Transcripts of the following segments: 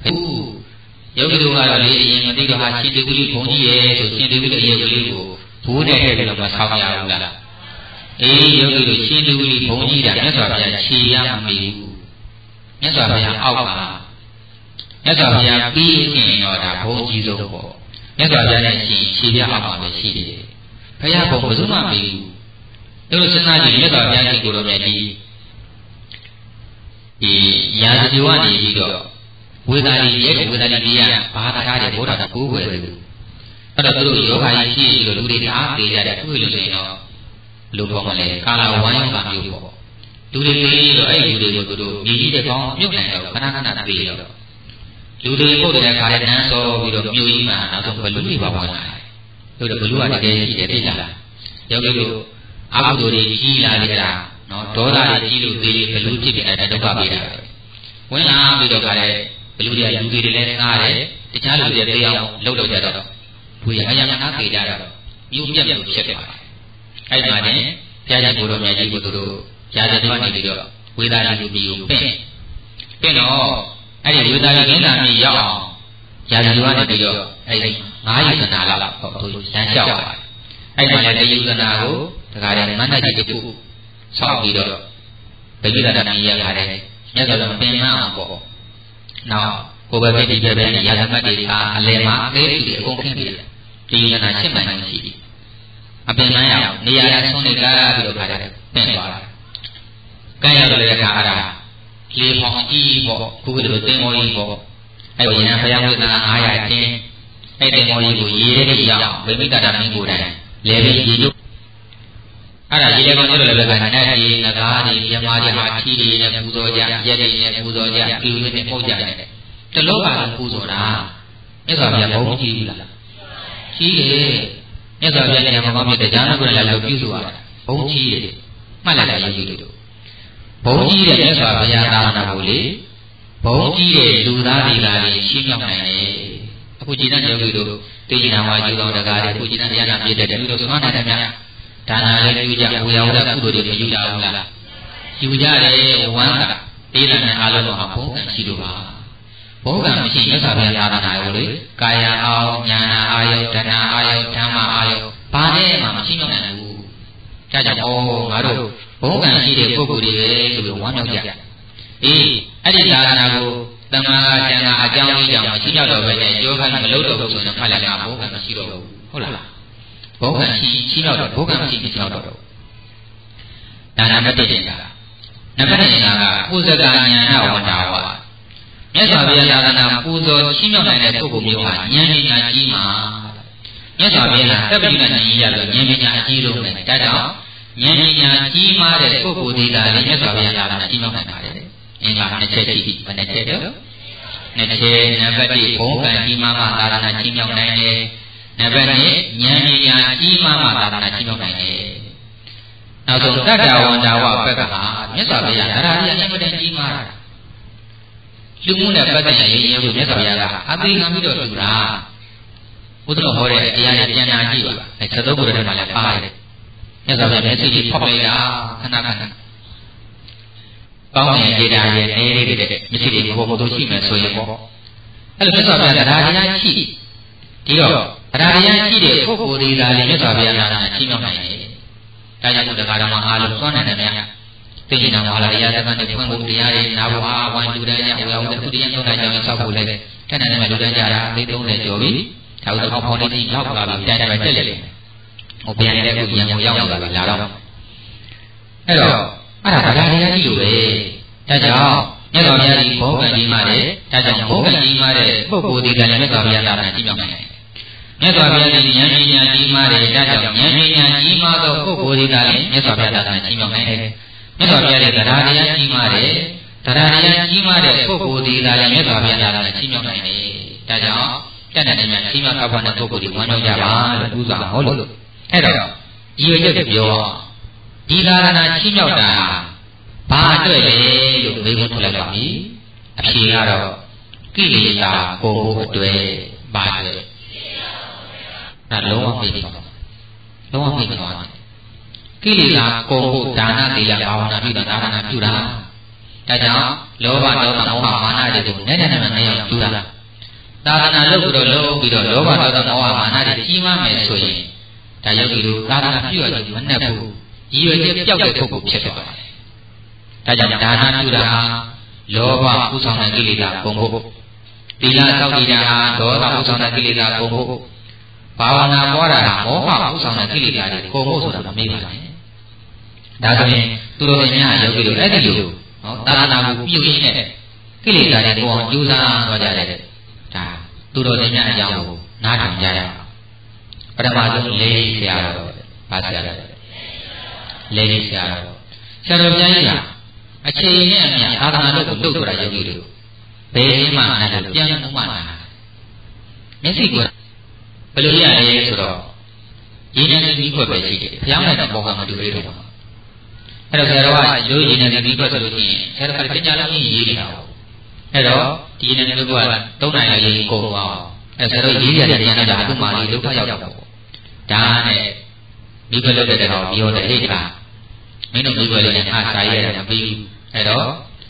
ယောဂီတို့ကတော့လေရင်မသိတော့ဟာရှင်တေဝိလိဘုံကြီးရဲ့ဆိုရှင်တေဝိလိအယုတ်ကလေးကိုဘူးနဲ့ထည့်ပြီးတော့မဆောင်းရဘူးလားယောဂီတို့ရှင်တေဝိလိဘုံကြီးတာမြတ်စွာဘုရားခြေရမမီဘူးမြတ်စွာဘုရားအောက်ကမြတ်စွာဘုရားပြီးရင်တော့ဒါဘုံကြီးဆုံးပေါ့မြတ်စွာဘုရားနဲ့ရှင်ခြေရအောက်မှာပဲရှိတယ်ဘုရားဘုံဘယ်သူမှမပြီးဘူးတို့စဉ်းစားကြည့်မြတ်စွာဘုရားရှင်ကိုယ်တော်မြတ်ကြီးဒီရာဇဂိုကနေပြီးတော့ဝေဒာတိရဲ့ဝေဒာတိကြီးကဘာသာထားတယ်ဘုရားကကိုးကွယ်တယ်အဲ့တော့သူတို့ယောဂါကြီးရှိလို့လူတွေအားပေးကြတယ်တွေ့လို့ဆိုရင်တော့လူပေါ်မှာလေကာလာဝိုင်းကမျိုးပေါ့လူတွေပြီးတော့အဲ့ဒီလူတွေကိုသူတို့မြည်ကြီးတဲ့ကောင်းမြုပ်နိုင်တော့ခဏခဏပေးတော့လူတွေပုတ်တဲ့ခါနဲ့နန်းစောပြီးတော့မြို့ကြီးမှာနောက်ဆုံးဘလူတွေပါဝင်လာတယ်တို့ဘလူကတကယ်ရှိတယ်သိလားယောဂီတို့အာဟုတို့တွေကြီးလာကြတာနော်ဒေါသတွေကြီးလို့သေးဘလူဖြစ်တဲ့ဒုက္ခပေးတာဝင်လာပြီးတော့ခါတဲ့ဘလူတွေကလူတွေလည်းငားတယ်တခြားလူတွေတရားလောက်တော့ကြတော့ဘုရားအယံနာခေကြတော့မြို့ပြတ်လို့ဖြစ်တယ်အဲ့မှာねဘုရားရှင်ကိုယ်တော်မြတ်ကြီးကိုတို့ရာဇသွားနေပြီးတော့ဝေဒာလူပြည်ကိုပင့်တော့အဲ့ဒီဝေဒာလူကင်းလာမြေရောက်အောင်ရာဇသွားနေပြီးတော့အဲ့ဒီ9ယူဇနာလောက်ပေါ့သူလမ်းလျှောက်ပါတယ်အဲ့မှာလည်းတယူဇနာကိုတခါတည်းမန္တကြီးတစ်ခုဆောက်ပြီးတော့ဗိဓိရတနာကြီးရပါတယ်မြတ်စွာဘုရားပင်မအောင်ပေါ့နောက်ကိုယ်ပဲဒီပဲပဲရာဇမတ်တွေကအလယ်မှာအသေးတွေအကုန်ခင်းပြီးတယ်ဒီယူဇနာရှင်းမှန်နေရှိပြီအပင်မရအောင်နေရာဆုံးနေတာပြီးတော့ခါတယ်ပင့်သွားတာကဲရတော့လည်းခါအားတာလေပေါင်းကြီးပေါ့ခုကလေးတင်မောကြီးပေါ့အဲ့ဒီရင်ဘုရားဝိသနာ900ကျင်းအဲ့တင်မောကြီးကိုရေထဲကြီးအောင်ဗိမိတတာမင်းကိုယ်တိုင်လေပြီးရေတို့အဲ့ဒါရေထဲကောင်တို့လည်းပဲခါနဲ့ဒီငကားတွေမြမာတွေဟာခီးတွေနဲ့ပူဇော်ကြရက်တွေနဲ့ပူဇော်ကြပြူတွေနဲ့ပုတ်ကြတယ်တလုံးပါလုံးပူဇော်တာမြတ်စွာဘုရားဘုန်းကြီးလားကြီးတယ်မြတ်စွာဘုရားရဲ့မောင်မြတ်တရားနာကိုလည်းလောက်ပြုစုရတာဘုန်းကြီးတယ်မှတ်လိုက်တာယောဂီတို့ဘုန်းကြီးတဲ့မြတ်စွာဘုရားသာသနာကိုလေဘုန်းကြီးတဲ့လူသားတွေကလည်းရှင်းပြနိုင်တယ်အခုကြည်တဲ့ယောဂီတို့သိဉာဏ်ဝါကျူတော်တကားတွေအခုကြည်တဲ့တရားနာပြည့်တဲ့လူတို့သွမ်းနိုင်တယ်များဒါနာလည်းပြုကြဝေယဝဒကုသိုလ်တွေမယူကြဘူးလားယူကြတယ်ဝမ်းသာတေးတဲ့အားလုံးဟာဘုန်းကရှိလို့ပါဘုံကံမရှိမြတ်စွာဘုရားသာသနာကိုလေကာယအောင်ဉာဏ်အာယုဒနာအာယုဓမ္မအာယုဘာနဲ့မှမရှိနိုင်ဘူးဒါကြောင့်ငါတို့ဘုံကံရှိတဲ့ပုဂ္ဂိုလ်တွေဆိုပြီးဝမ်းမြောက်ကြအေးအဲ့ဒီသာသနာကိုတမန်ကကျန်တာအကြောင်းလေးကြောင့်မရှိတော့ပဲနဲ့ယောဂန်မလုပ်တော့ဘူးဆိုရင်မှတ်လိုက်တာဘုံကံမရှိတော့ဘူးဟုတ်လားဘုံကံရှိတော့ဘုံကံမရှိတော့တော့ဒါနမတ္တိတင်တာနံပါတ်1ကပုဇကဉာဏဝန္တာဝမြတ်စွာဘုရားသာသနာပူဇော်ရှင်းမြောက်နိုင်တဲ့ပုဂ္ဂိုလ်မျိုးဟာဉာဏ်ပညာကြီးမှာမြတ်စွာဘုရားသဗ္ဗညုတဉာဏ်ကြီးရလို့ဉာဏ်ပညာအကြီးဆုံးပဲဒါကြောင့်ဉာဏ်ပညာကြီးမားတဲ့ပုဂ္ဂိုလ်တွေကလည်းမြတ်စွာဘုရားသာသနာရှင်းမြောက်နိုင်ပါတယ်အင်္ဂါ2ချက်ရှိပြီဘယ်နှချက်တော့2ချက်နံပါတ်1ဘုံကံကြီးမားမှသာသနာရှင်းမြောက်နိုင်တယ်နံပါတ်2ဉာဏ်ပညာကြီးမားမှသာသနာရှင်းမြောက်နိုင်တယ်နောက်ဆုံးတတ္တဝန္တာဝဘက်ကမြတ်စွာဘုရားဒါရီအမြင့်ကြီးမားတာလူမှုနဲ့ပတ်သက်တဲ့ရင်းကိုမြတ်စွာဘုရားကအသေးခံပြီးတော့ယူတာဘုရားဟောတဲ့တရားနဲ့ပြန်နာကြည့်ပါအဲသတုပ်ကိုယ်ထဲမှာလည်းပါတယ်မြတ်စွာဘုရားမျက်စိကြီးဖောက်လိုက်တာခဏခဏကောင်းတဲ့ဒေတာရဲ့နေလေးတွေမျက်စိတွေဘုံဘုံတို့ရှိမယ်ဆိုရင်ပေါ့အဲ့လိုမြတ်စွာဘုရားတရားတရားရှိဒီတော့တရားတရားရှိတဲ့ပုဂ္ဂိုလ်တွေကလည်းမြတ်စွာဘုရားနာရှိမြောက်နိုင်တယ်ဒါကြောင့်တရားတော်မှာအားလုံးသွမ်းနိုင်တယ်များသိဉာဏ်ဝါလာတရားစကားတွေဖွင့်ဖို့တရားတွေနာဖို့အားဝိုင်းလူတန်းကြဝေအောင်တဲ့တရားညွှန်တိုင်းကြောင့်ဆောက်ဖို့လည်းတက်နေတယ်မှာလူတန်းကြတာ30ကျော်ပြီဒါဥသောဖောင်းနေတိရောက်လာပြီတိုင်တိုင်တက်လေဟိုပြန်နေတဲ့အခုရံကိုရောက်လာပြီလာတော့အဲ့တော့အဲ့ဒါတရားတရားကြီးလိုပဲဒါကြောင့်မြတ်စွာဘုရားဒီဘောကံကြီးမှတဲ့ဒါကြောင့်ဘောကံကြီးမှတဲ့ပုဂ္ဂိုလ်ဒီကလည်းမြတ်စွာဘုရားသာသနာကြီးမြောက်နိုင်တယ်မြတ်စွာဘုရားဒီဉာဏ်ပညာကြီးမှတဲ့ဒါကြောင့်ဉာဏ်ပညာကြီးမှသောပုဂ္ဂိုလ်ဒီကလည်းမြတ်စွာဘုရားသာသနာကြီးမြောက်နိုင်တယ်မြတ်စွာဘုရားရဲ့တရားတရားကြီးမားတယ်တရားတရားကြီးမားတဲ့ပုဂ္ဂိုလ်ဒီကလည်းမြတ်စွာဘုရားတရားနဲ့ကြီးမြောက်နိုင်တယ်ဒါကြောင့်တက်တဲ့ဉာဏ်ကြီးမားကောက်ဖတ်တဲ့ပုဂ္ဂိုလ်ဒီဝမ်းမြောက်ကြပါလို့ဥစွာဟောလို့အဲ့တော့ဒီရွက်ပြောဒီသာသနာကြီးမြောက်တာဘာအတွက်လဲလို့မေးခွန်းထုတ်လိုက်ပါပြီအဖြေကတော့ကိလေသာကိုယ်အတွက်ပါတဲ့ဒါလုံးဝသိပြီလုံးဝသိပြီကိလေသာကိုယ်ကိုဒါနသီလဘာဝနာပြုတာဒါနပြုတာဒါကြောင့်လောဘဒေါသမောဟမာနတွေကိုနဲ့နဲ့နဲ့နဲ့ရောက်ကျူးတာသာသနာလုပ်ပြီးတော့လောဘဒေါသမောဟမာနတွေကြီးမားမယ်ဆိုရင်ဒါယောဂီတို့သာသနာပြုရခြင်းမနဲ့ဘူးရည်ရွယ်ချက်ပျောက်တဲ့ပုဂ္ဂိုလ်ဖြစ်သွားတယ်။ဒါကြောင့်ဒါနပြုတာဟာလောဘဥဆောင်တဲ့ကိလေသာကုန်ဖို့သီလစောင့်တည်တာဟာဒေါသဥဆောင်တဲ့ကိလေသာကုန်ဖို့ဘာဝနာပွားတာဟာမောဟဥဆောင်တဲ့ကိလေသာတွေကုန်ဖို့ဆိုတာမမေ့ပါနဲ့။ဒါဆိုရင်သူတို့များယောဂီတို့အဲ့ဒီလိုနော်သာသနာကိုပြုရင်းနဲ့ကိလေသာတွေပေါ်ကြိုးစားသွားကြတယ်ဒါသူတို့များအကြောင်းကိုနားထောင်ကြရအောင်ပထမဆုံးလေးဆရာတော်ဗာဆရာတော်လေးဆရာတော်ဆရာတော်ကြီးကအချိန်နဲ့အမျှသာသနာတော်ကိုလှုပ်သွားတာယောဂီတို့ဘယ်မှနားလို့ပြန်မှမနာမျက်စိကဘယ်လိုရလဲဆိုတော့ရင်းနှီးပြီးခွက်ပဲရှိတယ်ဘုရားနဲ့တော့ဘောကမတူသေးတော့အဲ့တော့ဆရာတော်ကရိုးရင်းနှီးပြီးခွက်ဆိုလို့ရှိရင်ဆရာတော်ကပညာလုံးကြီးရေးနေတာအဲ့တော့ဒီရင်းနှီးပြီးခွက်က3နိုင်လေးကုန်သွားအဲ့ဆရာတော်ရေးရတဲ့ဉာဏ်နဲ့ဒါအခုမှလေးဒုက္ခရောက်တော့ဒါနဲ့မိဘလုပ်တဲ့တော့ပြောတဲ့ဟိတ်ကမင်းတို့မိဘလေးနဲ့အားစားရတယ်မပြီးဘူးအဲ့တော့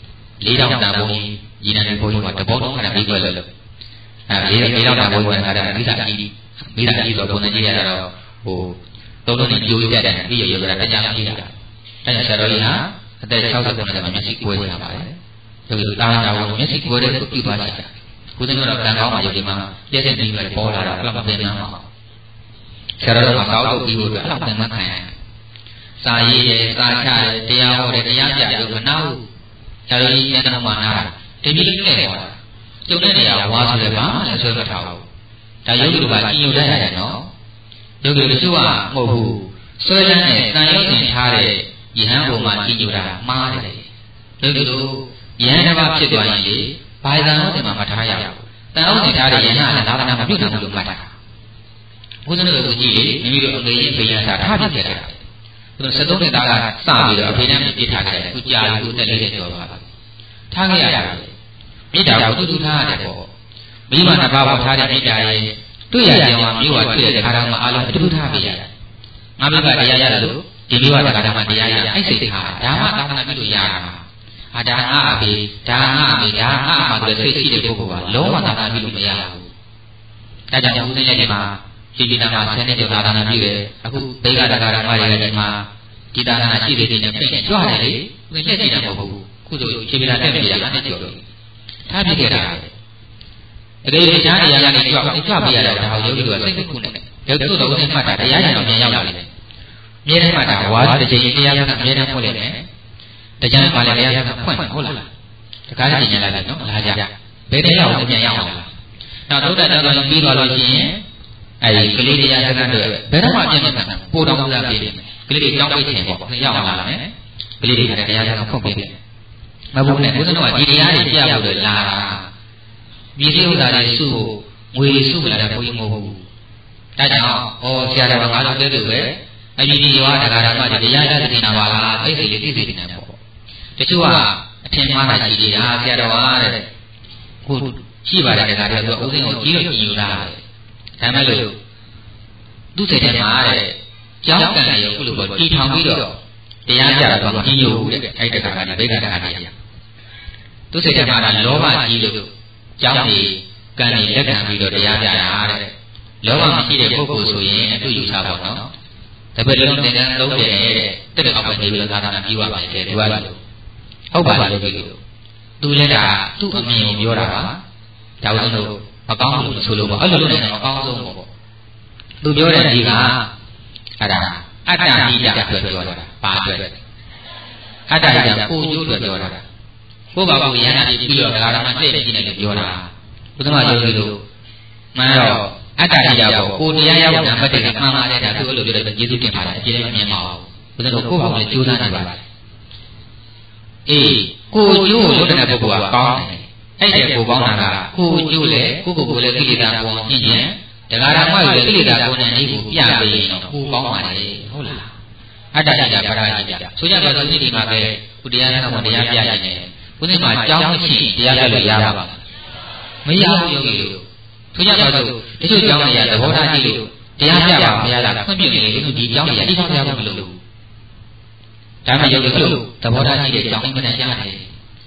4000တန်ဘုန်းကြီးရင်းနှီးဘုန်းကြီးကတဘောတော့ခဏမိဘလုပ်လို့4000တန်ဘုန်းကြီးကအဲ့ဒါမိသားကြီးဆိုဘုန်းကြီးရတော့ဟိုသုံးလုံးနဲ့ကြိုးရတဲ့ပြီးရရတာတရားကြီးတာအဲ့ဆရာတော်ကြီးဟာအသက်60ကျော်နဲ့မျက်စိကွဲနေတာပါလေဒီလိုတာတာကိုမျက်စိကွဲတဲ့ကိုပြုသွားကြတာခုသင်းတော့ကံကောင်းမှယုံဒီမှာပြည့်တဲ့ပြီးပဲပေါ်လာတာကလပ်ပင်မှာဆရာတော်ကကောက်တော့ပြီးလို့အဲ့လောက်ပင်မခံရစာရေးတယ်စာချတယ်တရားဟောတယ်တရားပြလို့မနာဘူးဆရာတော်ကြီးပြန်တော့မှနားတာတပည့်လေးနဲ့ဟောတာကျုံတဲ့နေရာဝါဆိုတယ်ဗျာလည်းဆွဲမထားဘူးဒါယောဂီတို့ကကြည်ညိုတတ်ရတယ်နော်ယောဂီတို့ကမဟုတ်ဘူးဆွဲလန်းနဲ့တန်ရုပ်တင်ထားတဲ့ယဟန်ဘုံမှာကြည်ညိုတာမှားတယ်ယောဂီတို့ယဟန်တစ်ပါးဖြစ်သွားရင်လေဘာသာတော်တင်မှာမထားရဘူးတန်ရုပ်တင်ထားတဲ့ယဟန်ကလည်းသာသနာမပြုတ်နိုင်ဘူးလို့မှတ်တာဘုရားတို့ကကြည့်လေမိမိတို့အမေကြီးဖေးရတာထားပြခဲ့တာသူတို့73နှစ်သားကစပြီးတော့အဖေနဲ့ပြစ်ထားခဲ့တယ်သူကြာသူတက်လေးကျော်သွားတာထားခဲ့ရတယ်မိတာကိုတူထားရတယ်ပေါ့မိမနှစ်ပါးပေါ်ထားတဲ့မိတာရဲ့တွေ့ရကြောင်မြို့ဝတွေ့တဲ့ခါတော်မှာအားလုံးအတူတူထားပြရတယ်ငါမိဘတရားရတယ်လို့ဒီမြို့ဝတရားတော်မှာတရားရအဲ့စိတ်ထားဒါမှသာသနာပြုလို့ရတာဟာဒါငါအဖေဒါငါအမေဒါငါအမဆိုတဲ့စိတ်ရှိတဲ့ပုဂ္ဂိုလ်ကလုံးဝသာသနာပြုလို့မရဘူးဒါကြောင့်ဦးဇင်းရဲ့ဒီမှာဒီကိတ္တမှာဆယ်နှစ်ကျော်သာသနာပြုတယ်အခုဘိက္ခတက္ကရာမတွေကဒီမှာဒီသာသနာရှိတဲ့နေနဲ့ပြင်ကြွတယ်လေဦးဇင်းလက်ကြည့်တာမဟုတ်ဘူးခုဆိုခြေပြလာတက်ပြတာနဲ့ကျော်လို့ထားပြခဲ့တာအကယ်၍ရှားနေရကနေကြွပြရတာဒါဟောယောဂီတို့ကစိတ်ကူးနေတယ်ရုပ်တို့တော့ဦးဇင်းမှတ်တာတရားရင်တော့ပြန်ရောက်လာတယ်အမြဲတမ်းမှတ်တာဝါတစ်ချိန်တရားကအမြဲတမ်းဖွင့်လိုက်တယ်တရားမှလည်းတရားကဖွင့်ဟုတ်လားတကားကြီးညင်လိုက်နော်လာကြဘယ်တရားကိုပြန်ရောက်လာနောက်သုဒ္ဓတော်တော်ပြီးသွားလို့ရှိရင်အဲဒီကလေးတရားစကားတွေဘယ်တော့မှပြန်မခံပို့တော်မူတာပြည့်တယ်ကလေးတွေကြောင်းပိတ်ခြင်းပေါ့ရောက်လာမယ်ကလေးတွေကတရားစကားဖွင့်ပေးတယ်မဟုတ်ဘူးနဲ့ဘုရားတော်ကဒီတရားတွေပြဖို့လာတာပြည်စည်းဥစ္စာတွေစုဖို့ငွေစုလာတဲ့ဘုန်းကြီးမဟုတ်ဘူးဒါကြောင့်ဆရာတော်ကငါတို့တဲ့လို့ပဲအကြီးကြီးရောတရားဓမ္မတွေတရားရတဲ့တင်တာပါလားသိစိတ်လေးသိစိတ်နေတယ်ပေါ့တချို့ကအထင်မှားတာရှိတယ်ဟာဆရာတော်ကတဲ့ခုရှိပါတယ်တရားတွေသူကဥစဉ်ကိုကြီးလို့ကြီးယူတာဒါမဲ့လို့သူ့စိတ်ထဲမှာတဲ့ကြောင်းကံရောခုလိုပေါ့တီထောင်ပြီးတော့တရားကြတာတော့ကြီးယူတဲ့အဲ့တက္ကရာဘိက္ခတက္ကရာကြီးသူ့စိတ်ထဲမှာလောဘကြီးလို့ကြောင်းကြီးကံကြီးလက်ခံပြီးတော့တရားကြတာတဲ့လောဘမရှိတဲ့ပုဂ္ဂိုလ်ဆိုရင်သူ့ယူဆပါတော့တပည့်လုံးသင်္ကန်းလုံးတယ်တဲ့တက်အောက်ပဲနေပြီးသာသနာပြုရပါတယ်တဲ့ဒီပါလို့ဟုတ်ပါလေလို့သူလည်းကသူ့အမြင်ကိုပြောတာပါဒါဦးဆုံးလို့မကောင်းလို့ဆိုလို့ပေါ့အဲ့လိုလုပ်နေတော့အကောင်းဆုံးပေါ့သူပြောတဲ့ဒီကအဲ့ဒါအတ္တဟိတအတွက်ပြောတာပါအတွက်အတ္တဟိတကိုကျိုးအတွက်ပြောတာကိုပါကိုရဟန္တာပြီးတော့ဒါရမသိကြည့်နေလို့ပြောတာဘုသမာယောဂီတို့မှန်တော့အတ္တဟိတပေါ့ကိုတရားရောက်နံပါတ်1ကမှန်ပါတယ်ဒါသူအဲ့လိုပြောတယ်ယေရှုတင်ပါတယ်အပြည့်နဲ့မြင်ပါအောင်ဘုရားတို့ကိုပါကိုလည်းကြိုးစားနေပါတယ်အေးကိုကျိုးကိုလုပ်တဲ့ပုဂ္ဂိုလ်ကကောင်းတယ်အဲ့ဒီကိုကောင်းတာကကိုကျိုးလေကိုလည်းကိလေသာပေါ်ရှင်းရင်တရားဓမ္မရဲ့ကိလေသာပေါ်နေနေကိုပြပေးရင်တော့ကိုကောင်းပါလေဟုတ်လားအတ္တဟိတပရာဟိတဆိုကြတော့ဒီမှာပဲကုတရားနဲ့တော့တရားပြရတယ်ခုနေ့မှာကြောင်းမရှိတရားပြလို့ရပါလားမရဘူးယောဂီတို့ဆိုကြတော့ဒီလိုကြောင်းနေရသဘောထားကြည့်လို့တရားပြပါမရတာခွင့်ပြုနေလေဒီကြောင်းနေရဒီကြောင်းပြရမလို့ဒါမှယောဂီတို့သဘောထားကြည့်တဲ့ကြောင်းအင်္ဂလိပ်ကြားတယ်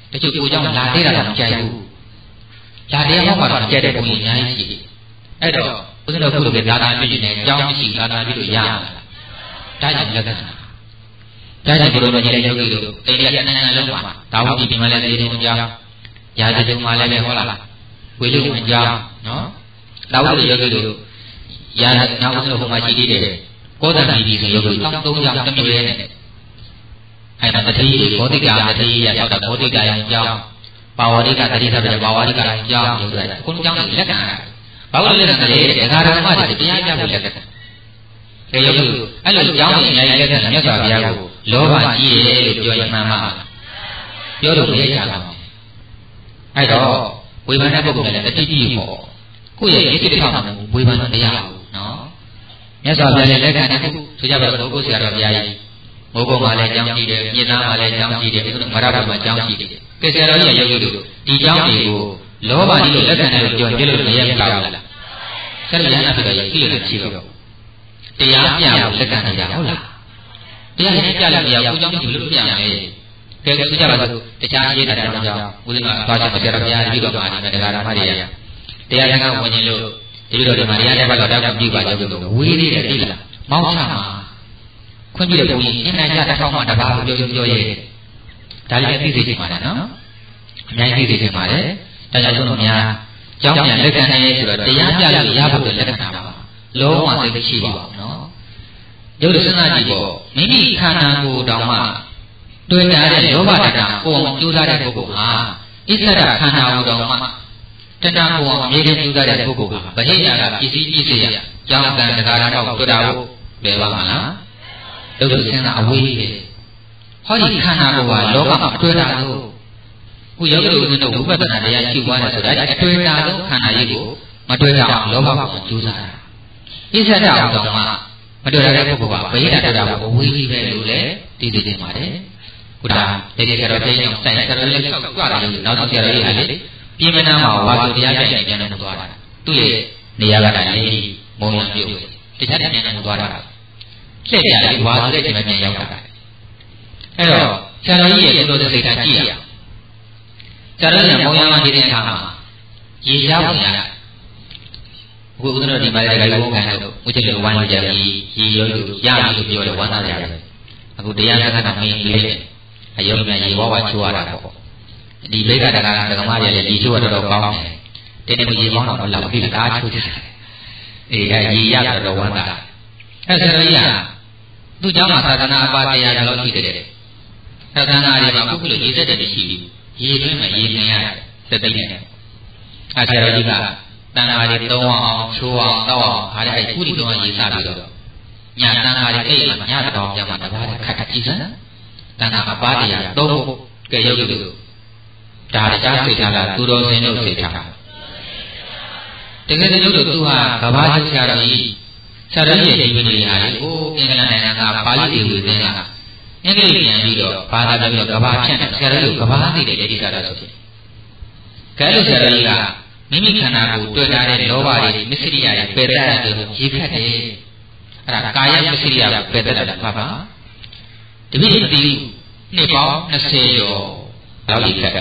တချို့ကိုကြောင့်လာသေးတာတော့မကြိုက်ဘူးလာတဲ့ဟောမှာတော့ကြက်တဲ့ပုံကြီးအများကြီးရှိတယ်အဲ့တော့ဦးဇင်းတို့ခုလိုပဲလာတာပြည့်နေအကြောင်းရှိလာတာပြည့်လို့ရမှာလားဒါကြောင့်လက္ခဏာဒါကြောင့်ဘုရားတော်ကြီးလည်းယောဂီတို့အိန္ဒိယနိုင်ငံလုံးမှာဒါဝတိပြည်မှာလည်းသေတုံကြောင်းရာဇဂုံမှာလည်းဟောလားဝေလူအကြောင်းနော်ဒါဝတိယောဂီတို့ရာနောက်ဦးဇင်းတို့ဟိုမှာရှိသေးတယ်ကောသံပြည်ဆိုယောဂီတောင်းသုံးကြောင်းတမျိုးနဲ့အဲ့ဒါတတိယဘောဓိကာတတိယရောက်တာဘောဓိကာရဲ့အကြောင်းပါဝါဒိကတတိယဆိုတဲ့ပါဝါဒိကရဲ့အကြောင်းလို့ဆိုတာခုနကြောင်းလက္ခဏာဘာလို့လဲဆိုတော့တရားဓမ္မတွေတရားပြဖို့လက္ခဏာဒါယောဂီအဲ့လိုကြောင်းနေအများကြီးလက္ခဏာမြတ်စွာဘုရားကိုလောဘကြီးတယ်လို့ပြောရင်မှန်မှာပြောလို့မရကြဘူးအဲ့တော့ဝေဘာနာပုဂ္ဂိုလ်လည်းတတိတိဟောကိုယ့်ရဲ့ရစ်တိထောက်မှာဝေဘာနာတရားနော်မြတ်စွာဘုရားရဲ့လက္ခဏာတစ်ခုဆိုကြပါတော့ကိုယ်ဆရာတော်ဘုရားကြီးမိုးကုံမှာလည်းကြောင်းကြည့်တယ်မြေသားမှာလည်းကြောင်းကြည့်တယ်မရဘမှာကြောင်းကြည့်တယ်ကဲဆရာတော်ကြီးရဲ့ယောဂီတို့ဒီကြောင်းတွေကိုလောဘကြီးလို့လက္ခဏာလို့ပြောလို့မရဘူးလားဆရာတော်ရဟန်းဖြစ်တော့ကြည့်လို့ရှိတော့တရားပြဖို့လက္ခဏာနေတာဟုတ်လားတရားနဲ့ပြလို့မရဘူးကြောင်းကြည့်လို့ပြမယ်ကဲဆိုကြပါစို့တခြားရေးတာတော့ကြောင်းဦးဇင်းကသွားချက်မပြတော့ဘုရားပြီးတော့ပါနေတယ်တရားဓမ္မတွေရတရားစကားဝင်ရင်လို့ဒီလိုဒီမှာတရားတစ်ပတ်တော့တောက်ပြုပါကြောင်းဝေးသေးတယ်သိလားမောင်းချမှာခွင့်ပြုတဲ့ဘုရားအင်းနိုင်ကြတစ်ထောင်မှတစ်ပါးပြောရဲဒါလည်းသိသိချင်ပါတယ်နော်အများကြီးသိသိချင်ပါတယ်ဒါကြောင့်တို့များကြောင်းပြန်လက်ခံနေဆိုတော့တရားပြလို့ရဖို့လက်ခံတာပါလုံးဝသိရှိပါဘူးနော်ရုပ်စဉ်းစားကြည့်ပေါ့မိမိခန္ဓာကိုယ်တောင်မှတွေ့တာတဲ့လောဘတဏ္ဍာပုံကျိုးစားတဲ့ပုဂ္ဂိုလ်ဟာဣစ္ဆဒခန္ဓာကိုယ်တောင်မှတဏှာကိုအမြဲတမ်းကျိုးစားတဲ့ပုဂ္ဂိုလ်ဟာဗဟိတကပစ္စည်းပြည့်စည်ရကြောင်းကံတကားတော့တွေ့တာဖို့လွယ်ပါမလားရုပ်စဉ်းစားအဝေးပဲဟောဒီခန္ဓာကိုယ်ဟာလောကမှာတွေ့တာလို့ခုယောဂီတို့ကတော့ဝိပဿနာတရားရှုပွားတယ်ဆိုတာအတွေ့တာဆုံးခန္ဓာကြီးကိုမတွေ့ရအောင်လောဘကိုကျိုးစားတာဣစ္ဆဒအောင်တော့မှမတွေ့ရတဲ့ပုဂ္ဂိုလ်ကဗဟိတတွေ့တာကိုအဝေးကြီးပဲလို့လည်းသိသိနေပါတယ်ခုဒါဒီဆရာတော်တိတ်အောင်စိုက်ဆရာတော်လေးဆောက်ကြွတာလို့နောက်ဆုံးဆရာတော်ကြီးကလေပြည်မနာမှာဝါဆိုတရားကြိုက်ပြန်လို့သွားတာသူ့ရဲ့နေရာကတည်းကမုံရပြုတ်တခြားပြန်လို့သွားတာလှည့်ရတယ်ဝါဆိုတဲ့ချိန်မှာပြန်ရောက်တာအဲ့တော့ဆရာတော်ကြီးရဲ့ကုသိုလ်စိတ်ဓာတ်ကြည့်ရဆရာတော်ကြီးကမုံရမှာနေတဲ့အခါမှာရေရောက်နေတာအခုဦးဇင်းတို့ဒီမှာလည်းဒကာကြီးဘုန်းခံလို့ဦးချစ်လို့ဝိုင်းကြပြီးရေရောလို့ရပြီလို့ပြောတယ်ဝမ်းသာကြတယ်အခုတရားစကားကမင်းကြီးလေအယုံမြန်ရေဝဝချိုးရတာပေါ့ဒီဘိက္ခဒကာဒကမတွေလည်းရေချိုးရတော့ကောင်းတယ်တင်းနေရေပေါင်းတော့လောက်ပြီးသားချိုးတယ်အေးရေရတော့ဝမ်းသာအဲ့ဆရာကြီးကသူ့เจ้าမှာသာသနာအပါတရားကျော်ရှိတယ်သာသနာတွေမှာခုလိုရေစက်တဲ့ရှိပြီရေတွင်းမှာရေမြင်ရတယ်စက်သိနေတယ်အဲ့ဆရာကြီးကတန်ဃာတွေသုံးအောင်ချိုးအောင်တောက်အောင်ခါတဲ့အဲ့ခုဒီတော့ရေစားပြီးတော့ညတန်ဃာတွေအိတ်မှာညတော်ပြန်မှာတပါးခက်ခက်ကြည့်စမ်းတန်ဃာအပါတရားသုံးဖို့ကဲယောဂီတို့ဒါတရားစိတ်ထားလားသူတော်စင်တို့စိတ်ထားတကယ်လို့သူဟာကဘာဆရာတော်ကြီးဆရာတော်ကြီးရဲ့ဒီဝိနည်းဟာလေဟိုအင်္ဂလန်နိုင်ငံကပါဠိတွေဝေသင်းကအင်္ဂလိပ်ပြန်ပြီးတော့ဘာသာပြန်ပြီးတော့ကဘာဖြန့်တယ်ဆရာတော်ကြီးကဘာသိတယ်ဒီစားတော့ဖြစ်ကဲလို့ဆရာတော်ကြီးကမိမိခန္ဓာကိုယ်တွေ့တာတဲ့လောဘတွေမစ္စရိယတွေပယ်တတ်တယ်ရေခတ်တယ်အဲ့ဒါကာယမစ္စရိယကိုပယ်တတ်တာပါပါတပည့်မသိဘူးနှစ်ပေါင်း20ကျော်လောက်ရေခတ်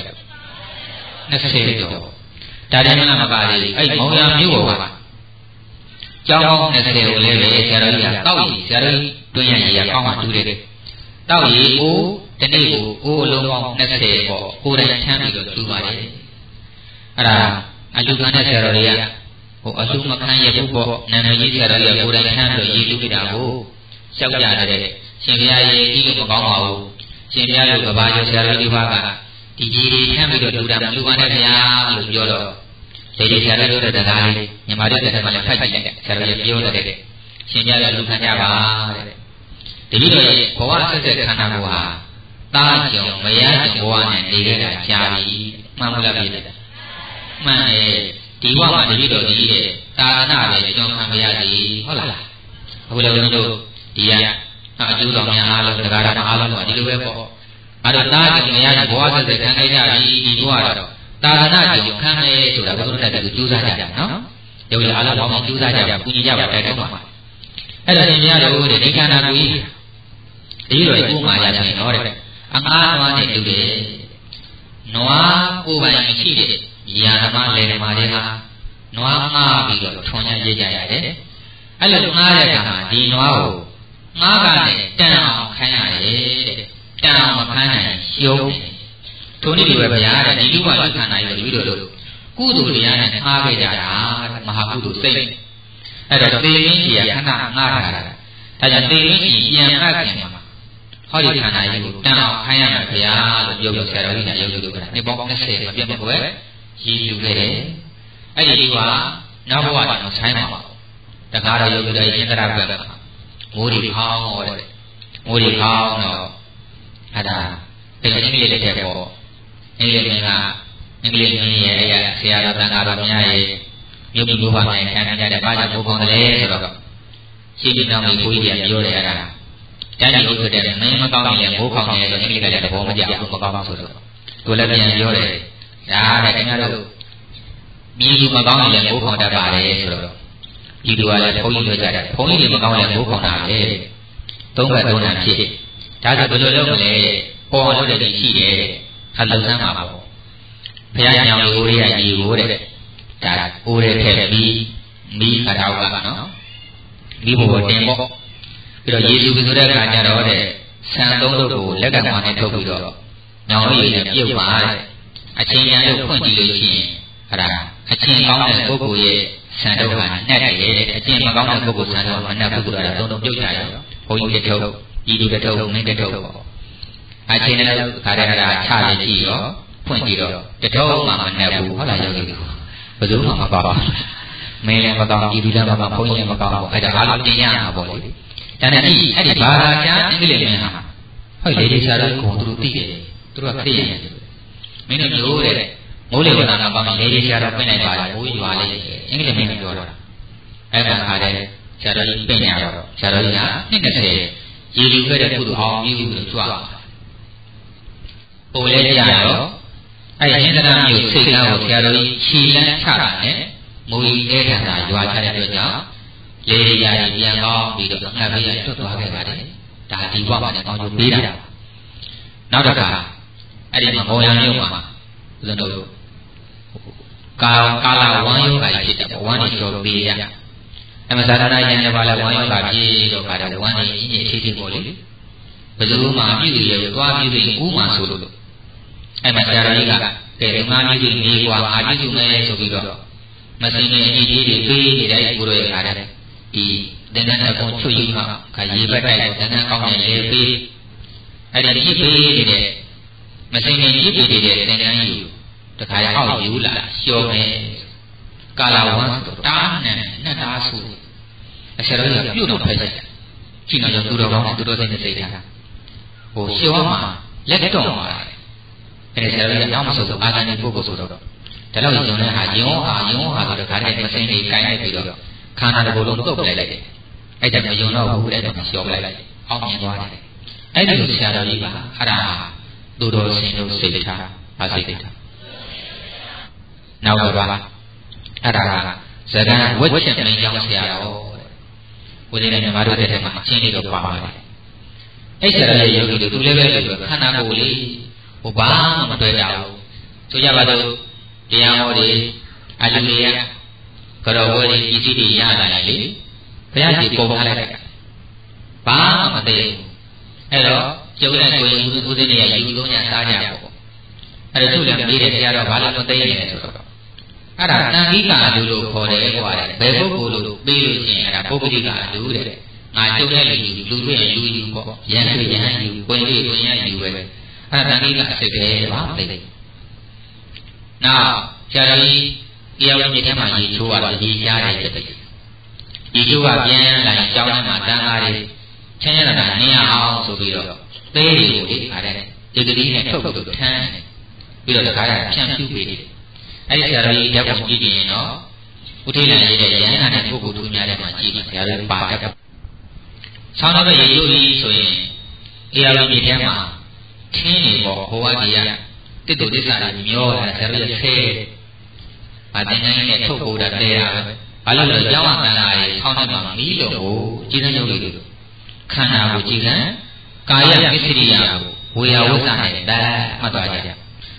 20ကျော်ဒါတည်းမှမပါလေအဲ့မောင်ရမြို့ပေါ်ကကျောင်းပေါင်း20ကိုလည်းပဲဆရာတော်ကြီးကတောက်ရီဆရာတော်ကြီးတွင်းရရေကောင်းမှတူတယ်တောက်ရီကိုတနေ့ကိုအိုးအလုံးပေါင်း20ပေါ့ကိုယ်တိုင်ထမ်းပြီးတော့တူပါတယ်အဲ့ဒါအလူခံတဲ့ဆရာတော်တွေကဟိုအလူမခံရဘူးပေါ့နာမည်ကြီးဆရာတော်တွေကကိုယ်တိုင်ထမ်းပြီးရေတူနေတာကိုရှောက်ကြတယ်ရှင်ဘုရားရေကြီးလို့မကောင်းပါဘူးရှင်ဘုရားတို့ကဘာကျော်ဆရာတော်ဒီဘာကဒီကြီးတွေထမ်းပြီးတော့တူတာမလူခံတဲ့ဘုရားလို့ပြောတော့ဒီဆရာတော်တို့တရားလေးညီမတို့တက်မှလည်းဖိုက်ကြည့်တယ်ဆရာတော်ကြီးပြောတဲ့ရှင်ဘုရားလူခံကြပါတဲ့ဒီလိုရဲ့ဘဝဆက်ဆက်ခန္ဓာကိုယ်ဟာတာကြုံမရကြုံဘဝနဲ့နေခဲ့တာကြာပြီမှန်မလားပြည်တယ်မှန်ရဲ့ဒီဘဝမှာတတိတော်ကြီးရဲ့သာသနာပဲကြောင်းခံမရသည်ဟုတ်လားအခုလည်းတို့ဒီကအကျိုးတော်များအားလုံးတရားတော်အားလုံးကဒီလိုပဲပေါ့အဲ့တော့တာကြုံမရကြဘဝဆက်ဆက်ခံခဲ့ကြပြီဒီဘဝတော့သာသနာကြုံခံမယ်ဆိုတာဘုရားတက်တူကြိုးစားကြတယ်နော်ယောဂီအားလုံးပေါင်းကြိုးစားကြပူညီကြပါတိုက်တော့ပါအဲ့ဒါရှင်များတို့ဒီခန္ဓာကိုယ်ကြီးဒီလိုဥပမာရဆိုရင်တော့တဲ့အငှားသွားနေတူတယ်နွားကိုယ်ပိုင်မရှိတဲ့ယာနမလယ်မာတွေကနွားငှားပြီးတော့ထွန်ရရေးကြရတယ်အဲ့လိုငှားတဲ့အခါမှာဒီနွားကိုငှားကနဲ့တန်အောင်ခိုင်းရတယ်တဲ့တန်အောင်မခိုင်းနိုင်ရှုံးတယ်ထိုနည်းလိုပဲဗျာတဲ့ဒီလူကလူခန္ဓာရဲ့လူတို့ကုသိုလ်တရားနဲ့ငှားခဲ့ကြတာမဟာကုသိုလ်စိတ်အဲ့တော့သေရင်းကြီးကခဏငှားထားတာဒါကြောင့်သေရင်းကြီးပြန်အပ်ခင်မှာဟောဒီခန္ဓာကြီးကိုတန်အောင်ခိုင်းရမယ်ဗျာလို့ပြောဆရာတော်ကြီးကရုပ်လို့ပြောတာဒီပေါင်း20မပြတ်မကွယ်ရည်ယူခဲ့တယ်အဲ့ဒီကနောက်ဘဝတော့ဆိုင်မှာပါတခါတော့ရုပ်လို့ရင်းတရဘက်မှာမိုးဒီခေါင်းဟောတဲ့မိုးဒီခေါင်းတော့အဲ့ဒါဒီအင်္ဂလိပ်လက်ထက်ပေါ့အင်္ဂလိပ်ကအင်္ဂလိပ်နည်းရဲ့ဆရာတော်တန်ခါတော်များရဲ့ရုပ်လို့ပါမယ်ခံရတဲ့ဘာကြောင့်ဘုံတယ်လဲဆိုတော့ရှိပြီးနောက်ပြီးကိုကြီးကပြောတယ်အဲ့ဒါတန်းကြီးလို့ဆိုတဲ့မင်းမကောင်းရင်မိုးခေါင်းတယ်ဆိုအင်္ဂလိပ်ကလည်းသဘောမကျဘူးမကောင်းဘူးဆိုတော့သူလည်းပြန်ပြောတယ်ဒါတဲ့ခင်ဗျားတို့မြေကြီးမကောင်းရင်မိုးခေါင်းတတ်ပါတယ်ဆိုတော့ဒီလိုကလည်းဘုန်းကြီးတို့ကြတယ်ဘုန်းကြီးတွေမကောင်းရင်မိုးခေါင်းတာပဲသုံးဘက်သုံးနာဖြစ်ဒါဆိုဘယ်လိုလုပ်မလဲပေါ်လို့တဲ့ရှိတယ်အလုံးစမ်းပါပေါ့ဘုရားညောင်လေးကိုရည်ကိုတဲ့ဒါအိုးတဲ့ထက်ပြီးမိခါတော့ကနော်ဒီဘုံတင်ပေါ့ပြီးတော့ယေရှုဆိုတဲ့အခါကျတော့တဲ့ဆံသုံးတို့ကိုလက်ကမှနဲ့ထုတ်ပြီးတော့ညောင်လေးနဲ့ပြုတ်ပါတဲ့အချင်းများလို့ဖွင့်ကြည့်လို့ရှိရင်အဲ့ဒါအချင်းကောင်းတဲ့ပုဂ္ဂိုလ်ရဲ့ဆံတော့ကနှက်တယ်အချင်းမကောင်းတဲ့ပုဂ္ဂိုလ်ဆံတော့မနှက်ဘူးဆိုတာသုံးပြုတ်ကြရောဘုန်းကြီးတစ်ထုပ်ဤသူတစ်ထုပ်မင်းတစ်ထုပ်ပေါ့အချင်းနဲ့ခါရခါချရကြည့်ရောဖွင့်ကြည့်တော့တစ်ထုပ်မှမနှက်ဘူးဟုတ်လားယောဂီဘယ်သူမှမကောင်းမင်းလည်းမကောင်းဤသူလည်းမကောင်းဘုန်းကြီးလည်းမကောင်းဘူးအဲ့ဒါအားလုံးတင်ရမှာပေါ့လေဒါနဲ့အဲ့ဒီဘာသာကျမ်းအင်္ဂလိပ်မင်းဟာဟုတ်လေဒီဆရာတော်ကိုသူတို့သိတယ်သူတို့ကသိရတယ်မင်းတို့မျိုးတဲ့မိုးလေဝသနာကောင်းလေဒီဆရာတော်ပြင်လိုက်ပါမိုးရွာလေးအင်္ဂလိပ်မင်းပြောတာအဲ့ဒါခါတဲ့ဆရာတော်ကြီးပြင်ရတော့ဆရာတော်ကြီးက20ရေလူခဲ့တဲ့ကုသိုလ်အောင်ပြုလို့ကြွားပိုလဲကြရောအဲ့ဒီအင်္ဂနာမျိုးစိတ်သားကိုဆရာတော်ကြီးခြေလန်းချတာနဲ့မိုးကြီးအဲထတာရွာချတဲ့အတွက်ကြောင့်လေရာကြီးပြန်ကောင်းပြီးတော့ငှက်ပေးရထွက်သွားခဲ့ပါတယ်ဒါဒီဘဝမှာလည်းကောင်းကျိုးပေးတာနောက်တစ်ခါအဲ့ဒီမှာဘောရံရုံမှာဦးဇင်းတို့ကာလဝမ်းယောဂါဖြစ်တယ်ဝမ်းနေကျော်ပေးရအမသာရဏယဉ်လည်းပါလဲဝမ်းယောဂါဖြစ်တော့ခါတယ်ဝမ်းနေအင်းကြီးဖြစ်ပေါ်လေဘယ်သူမှပြုရရသွားပြုရင်ဥမာဆိုလို့အဲ့မှာဆရာတော်ကြီးကကဲငါးမျိုးနေကွာငါပြုမယ်ဆိုပြီးတော့မစင်းနေအကြီးကြီးပေးနေတဲ့ကိုယ်ရဲ့ခါတယ်ဒီသင်္ကန်းအကုန်ချွတ်ယူမှခါရေဘက်တိုက်သင်္ကန်းကောင်းတဲ့လေပေးအဲ့ဒီကြည့်ပေးနေတဲ့မစင်းနေကြည့်ပေးနေတဲ့သင်္ကန်းယူတခါရအောင်ယူလာလျှော်မယ်ကာလဝမ်းတားနဲ့နှစ်သားဆူအစရောပြုတ်တော့ဖိုက်တယ်ကြည့်တော့သူတော်ကောင်းသူတော်စိတ်နဲ့စိတ်ထားဟိုလျှော်မှာလက်တော်မှာအဲ့ဒီဆရာတော်ကနောက်မဆိုအာဂန်ပုဂ္ဂိုလ်ဆိုတော့ဒါတော့ယုံတဲ့ဟာယုံဟာဆိုတော့ခါတဲ့မစင်းလေးကိုင်းလိုက်ပြီးတော့ခန္ဓာတစ်ခုလုံးတုတ်ပလိုက်တယ်အဲ့ဒါမယုံတော့ဘူးအဲ့ဒါမလျှော်ပလိုက်အောက်မြင်သွားတယ်အဲ့ဒီလိုဆရာတော်ကြီးကအဲ့ဒါသူတော်စင်တို့စိတ်ထားပါစိတ်ထားနောက်တော့အဲ့ဒါကဇဂန်ဝက်ချက်မင်းကြောင့်ဆရာတော်ဦးဇင်းနဲ့မြမတို့တဲ့ထဲမှာအချင်းလေးတော့ပါပါတယ်အဲ့ဆရာတော်ရဲ့ယောဂီတို့သူလည်းပဲလို့ခန္ဓာကိုယ်လေးဟိုဘာမှမတွေ့ကြဘူးဆိုကြပါတော့တရားဟောဒီအလူလေးကတော်ဝဲဒီပစ္စည်းတွေရလာတယ်လေဘုရားကြီးပုံထားလိုက်တာဘာမှမသိဘူးအဲ့တော့ကျုပ်နဲ့ကိုယ်ဦးဇင်းတွေကယူလုံးညာစားကြပေါ့အဲ့ဒါသူလည်းမေးတယ်တရားတော့ဘာလို့မသိနေလဲဆိုတော့အဲ့ဒါတန်ခိကာလူလို့ခေါ်တယ်ကွာဘယ်ပုဂ္ဂိုလ်လို့ပြီးလို့ရှိရင်အဲ့ဒါပုဂ္ဂိကလူတဲ့ငါကျုပ်နဲ့လူတွေ့ရင်ယူပေါ့ရန်တွေ့ရန်ယူဝင်တွေ့ဝင်ရယူပဲအဲ့ဒါတန်ခိကအစစ်ပဲဘာမသိနောက်ဆရာတော်ကြီးတရားဝင်ထဲမှာရေချိုးရတယ်ရေရှားတယ်တဲ့ရေချိုးကပြန်လာရင်ကြောင်းထဲမှာတန်းကားတွေချင်းရတာနေရအောင်ဆိုပြီးတော့သေးတွေကိုလေခါတဲ့ဒီကလေးနဲ့ထုတ်ထုတ်ထမ်းပြီးတော့တခါတည်းဖြန့်ဖြူးပေးတယ်အဲ့ဒီဆရာတော်ကြီးဓာတ်ပုံကြည့်ကြရင်တော့ဥထိလန်ရေးတဲ့ရဟန္တာနဲ့ပုဂ္ဂိုလ်သူများတဲ့မှာကြည့်တယ်ဆရာတော်ပါတဲ့ဆောင်းတော့ရေချိုးကြီးဆိုရင်တရားဝင်ထဲမှာထင်းနေပေါ့ဘဝတရားတစ်တူတစ္ဆာတွေမျောတာဆရာတော်ကြီးဆဲအတင်းတိုင်းနဲ့ထုတ်ဖို့တာတဲတာပဲဘာလို့လဲကြောင်းအတန်လာရေဆောင်းတဲ့မှာမီးလို့ကိုကြည်စံရုပ်လေးတို့ခန္ဓာကိုကြည်စံကာယမစ္စရိယကိုဝေယဝိသနဲ့တတ်မှတ်သွားကြ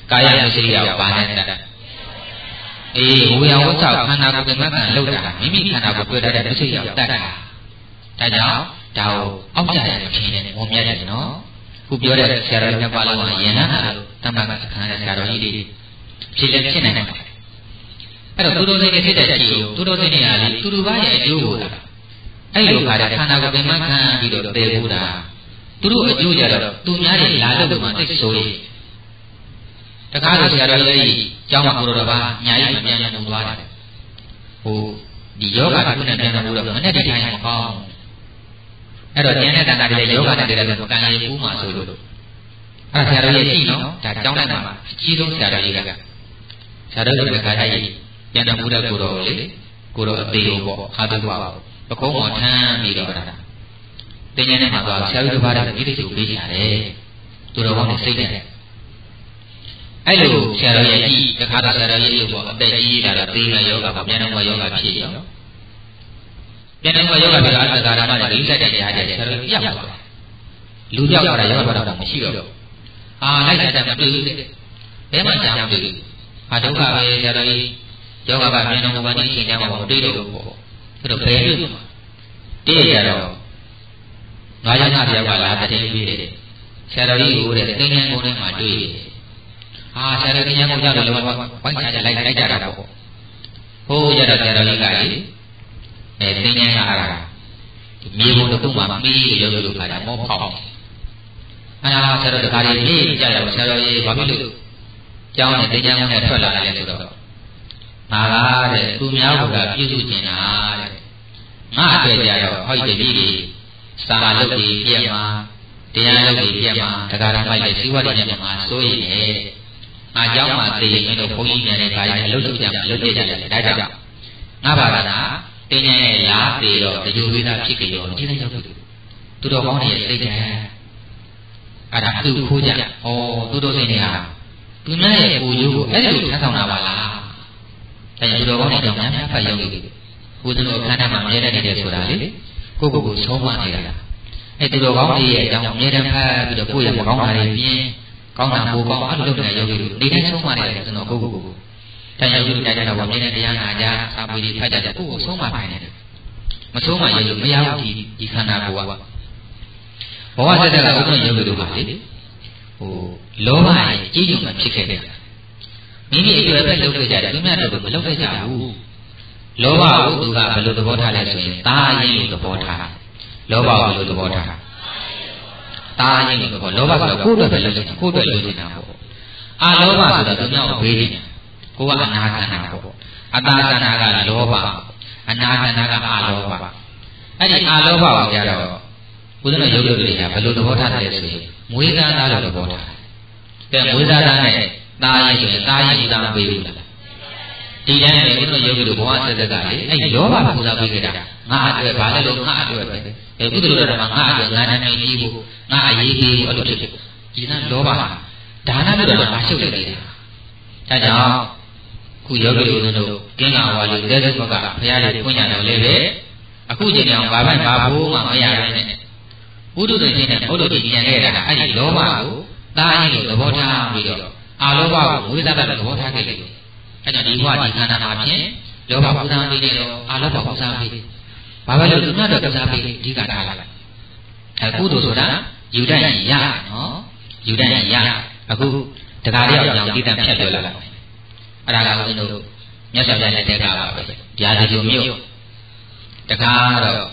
ကာယမရှိရဘာနဲ့တတ်အေးဝေယဝဆောက်ခန္ဓာကိုယ်ကမကလောက်တာမိမိခန္ဓာကိုတွေ့တတ်တဲ့မရှိရတတ်တာဒါကြောင့်ဒါကိုအောက်ကြရခြင်းနဲ့ငုံမြတ်တယ်နော်ခုပြောတဲ့ဆရာတော်မြတ်ပါလုံးကယန္နာလို့တမန်ကအခါနဲ့ဆရာတော်ကြီးတွေဖြစ်လည်းဖြစ်နိုင်တယ်အဲ့တော့သူတို့စိတ်တွေဖြစ်တဲ့ရှိကိုသူတို့စိတ်တွေကလေသူတို့ဘာရဲ့အကျိုးကိုလားအဲ့လိုခါတဲ့ခန္ဓာကိုယ်ကမခံပြီးတော့တည်ဖို့တာသူတို့အကျိုးကြတော့သူများတွေလာလို့မှသိဆိုရင်တကားလို့ဆရာတော်ကြီးကျောင်းမှာကိုတော်ဘာညာကြီးမပြန်ပြန်သွားတယ်ဟိုဒီယောဂတစ်ခုနဲ့ပြန်ပြန်လို့မနဲ့တည်းထိုင်မကောင်းအဲ့တော့ဉာဏ်နဲ့တဏှာတွေယောဂနဲ့တည်းလည်းကံရည်ပူးမှာဆိုလို့အဲ့ဆရာတော်ကြီးရှိနော်ဒါကျောင်းတိုင်းမှာအကြီးဆုံးဆရာတော်ကြီးကဆရာတော်ကြီးကခါကြီးပြန်တော်မူတဲ့ကိုတော်လေကိုတော်အသေးကိုပေါ့အာသုဘပကုံးပေါ်ထမ်းပြီးတော့တာတင်ញနဲ့မှာသွားဆရာကြီးတစ်ပါးတည်းဒီလိုပေးကြတယ်သူတော်ကောင်းနဲ့စိတ်နဲ့အဲ့လိုဆရာတော်ရဲ့တခါတော့ဆရာတော်ကြီးပေါ့အသက်ကြီးလာတော့သေငါယောဂပေါ့ပြန်တော်ယောဂဖြစ်ရောပြန်တော်ယောဂပြီးတော့အတ္တကာရမနဲ့လိမ့်ဆက်တဲ့တရားတွေဆရာတော်ပြတ်သွားလူပြောက်သွားတာယောဂတော့မရှိတော့လိုက်တဲ့မတွေ့ဘူးဘယ်မှကြားမတွေ့ဘူးဒုက္ခပဲဆရာတော်ကြီးယောဂကပြန်တော်ဘာကြီးရှင်းကြမှာမတွေ့တော့ဘူးပေါ့အဲ့တော့ဘယ်တွေ့မှာတည့်ရတော့ငါးယောက်ပြောက်ကလာတဲ့ပြီးတယ်ဆရာတော်ကြီးကိုတဲ့သင်္ကန်းကုန်းထဲမှာတွေ့တယ်ဆရာတော်သင်္ကန်းကုန်းကြောက်တယ်လို့ဝိုင်းချလိုက်ကြတာပေါ့ဟိုရတော့ဆရာတော်ကြီးကလေသင်္ကန်းကအားတာမြေပုံတစ်ခုမှမီးရုပ်လို့ခါတာမောဖောက်ဆရာတော်တခါလေးနေကြရတော့ဆရာတော်ကြီးဘာဖြစ်လို့ကျောင်းနဲ့သင်္ကန်းကုန်းနဲ့ထွက်လာတယ်ဆိုတော့ငါကတဲ့သူများကပြုစုကျင်တာတဲ့ငါအတွက်ကြတော့ဟောဒီတပည့်ကြီးစာလုပ်ပြီးပြက်မှာတရားလုပ်ပြီးပြက်မှာတရားဓမ္မလိုက်စီဝတ်တွေနဲ့မှာစိုးရိမ်နေငါเจ้าမှာသိရင်တို့ဘုန်းကြီးများနဲ့ဒါရအလုပ်လုပ်ကြမှာလုပ်ကြတယ်ဒါကြောင့်ငါဘာသာတာတင်းញရဲ့ရာသေးတော့တကြိုဝိသဖြစ်ကြရောဒီနေ့ရောက်သူတော်ကောင်းတွေရဲ့စိတ်ဓာတ်အဲ့ဒါသူခိုးကြသူတို့စိတ်တွေဟာသူများရဲ့ကိုရိုးကိုအဲ့လိုထမ်းဆောင်တာပါလားဒါကြောင့်သူတော်ကောင်းတွေကြောင့်များဖတ်ရုံးကြီးကိုယ်တို့ခန္ဓာမှာမြဲတဲ့နေတဲ့ဆိုတာလေကိုဆုံးမနေတာအဲ့သူတော်ကောင်းတွေရဲ့အကြောင်းအမြဲတမ်းဖတ်ပြီးတော့ကိုယ့်ရဲ့မကောင်းတာတွေပြင်းကောင်းတာပိုကောင်းအဲ့လိုလုပ်နေတဲ့ယောဂီတွေနေတိုင်းဆုံးမနေတယ်ဆိုတော့ကိုတရားယောဂီတရားကြတော့မြဲတဲ့တရားနာကြစာပေတွေဖတ်ကြတယ်ကိုယ်ဆုံးမဖိုင်နေတယ်မဆုံးမရလို့မရဘူးဒီခန္ဓာကိုယ်ကဘဝဆက်ဆက်ကဥပ္ပယောဂီတို့ပါလေလောဘရဲ့ကြီးကျယ်မှဖြစ်ခဲ့တယ်မိမိအကျွဲပဲလုပ်ခဲ့ကြတယ်သူများတော့မလုပ်ခဲ့ကြဘူးလောဘကိုသူကဘယ်လိုသဘောထားလဲဆိုရင်တာရင်လို့သဘောထားလောဘကိုဘယ်လိုသဘောထားတာရင်လို့သဘောလောဘဆိုတော့ကိုယ်အတွက်ပဲလုပ်နေတာကိုယ်အတွက်လုပ်နေတာပေါ့လောဘဆိုတော့သူများကိုဘေးနေတာကိုကအနာခန္ဓာပေါ့အတာခန္ဓာကလောဘအနာခန္ဓာကအလောဘအဲ့ဒီအလောဘကိုကြတော့ဘုရားရုပ်ရုပ်တွေကဘယ်လိုသဘောထားတယ်ဆိုရင်မွေးသားသားလို့သဘောထားတယ်မွေးသားသားနဲ့တာရင်ဆိုရင်တာရင်ဥဒ္ဒါပေးဘူးလားဒီတိုင်းပဲဘုရားယောဂီတို့ဘဝဆက်ဆက်ကလေအဲ့လောဘပူဇော်ပေးကြတာငါအတွက်ဘာလဲလို့ငါအတွက်ပဲကုသိုလ်တော်မှာငါအတွက်ငါနာမည်ကြီးဖို့ငါအရေးကြီးဖို့အဲ့လိုဖြစ်ဒီကလောဘဒါနလို့တော့ငါရှုပ်နေတယ်ဒါကြောင့်ခုယောဂီတို့ကင်းလာဝါလို့တဲ့ဘက်ကဘုရားတွေဖွင့်ရတယ်လေပဲအခုချိန်အောင်ဘာမှဘာဖို့မှမရနိုင်နဲ့ဘုဒ္ဓရှင်နဲ့ဘုဒ္ဓကြီးပြန်ခဲ့တာအဲ့ဒီလောဘကိုတာရင်လို့သဘောထားပြီးတော့လောဘကိုဝိသဒသဘောထားခဲ့တယ်အဲ့တော့ဒီဘဝဒီခန္ဓာမှာဖြင့်လောဘပူဇော်ပေးတယ်တော့လောဘပူဇော်ပေးဘာပဲလို့သူများတော့ပူဇော်ပေးအဓိကထားလိုက်ကုသိုလ်ဆိုတာယူတတ်ရင်ရနော်ယူတတ်ရင်ရအခုတခါတည်းအောင်ကြည်တတ်ဖြတ်ပြောလာလိုက်အဲ့ဒါကဦးဇင်းတို့မြတ်စွာဘုရားနဲ့တက်ကပါပဲဗျာဒီလိုမျိုးတခါတော့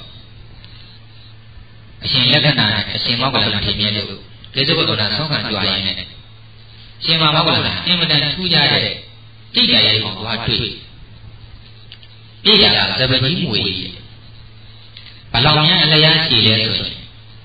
အရှင်လက္ခဏာအရှင်မောက္ကလထင်မြဲလို့ကေသဘုဒ္ဓနာဆောင်းခံကြွားရင်းနဲ့ရှင်မောက္ကလအင်မတန်ထူးခြားတဲ့တိတ်တရားကိုသွားတွေ့တိတ်တရားကသဘကြီးမွေဘလောင်များအလျားရှိလဲဆိုရင်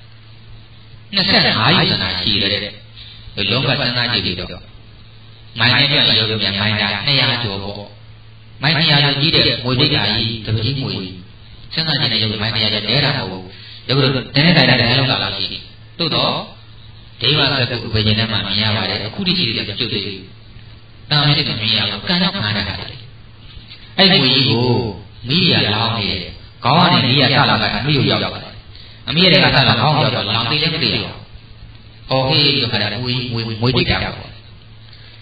25ယူဇနာရှိတယ်လုံးဝစဉ်းစားကြည့်ပြီးတော့မိုင်းနဲ့ပြောရုပ်ပြန်မိုင်းတာ200ကျော်ပေါ့မိုင်း200ကျော်ကြီးတဲ့မွေတိတ်တာကြီးသဘကြီးမွေစဉ်းစားကြည့်တဲ့ရုပ်မိုင်း200ကျော်တဲတာမဟုတ်ဘူးရုပ်တို့တင်းတိုင်းတိုင်းလုံးလာရှိတယ်သို့တော့ဒိဗ္ဗစကုဘယ်ကျင်ထဲမှာမြင်ရပါတယ်အခုတိရှိတယ်ပြုတ်သေးတယ်တာမင်းတို့မြင်ရအောင်ကံကြောင့်ခံရတာလေအဲ့ဒီကြီးကိုမိရလောင်းနေတယ်ခေါင်းကနေမိရဆလာတာအမိကိုရောက်ပါတယ်အမိရတဲ့ကဆလာခေါင်းရောက်တော့လောင်းသေးလည်းမသေးဘူးဟောဟေးလို့ခါတာမွေတိတ်တာပေါ့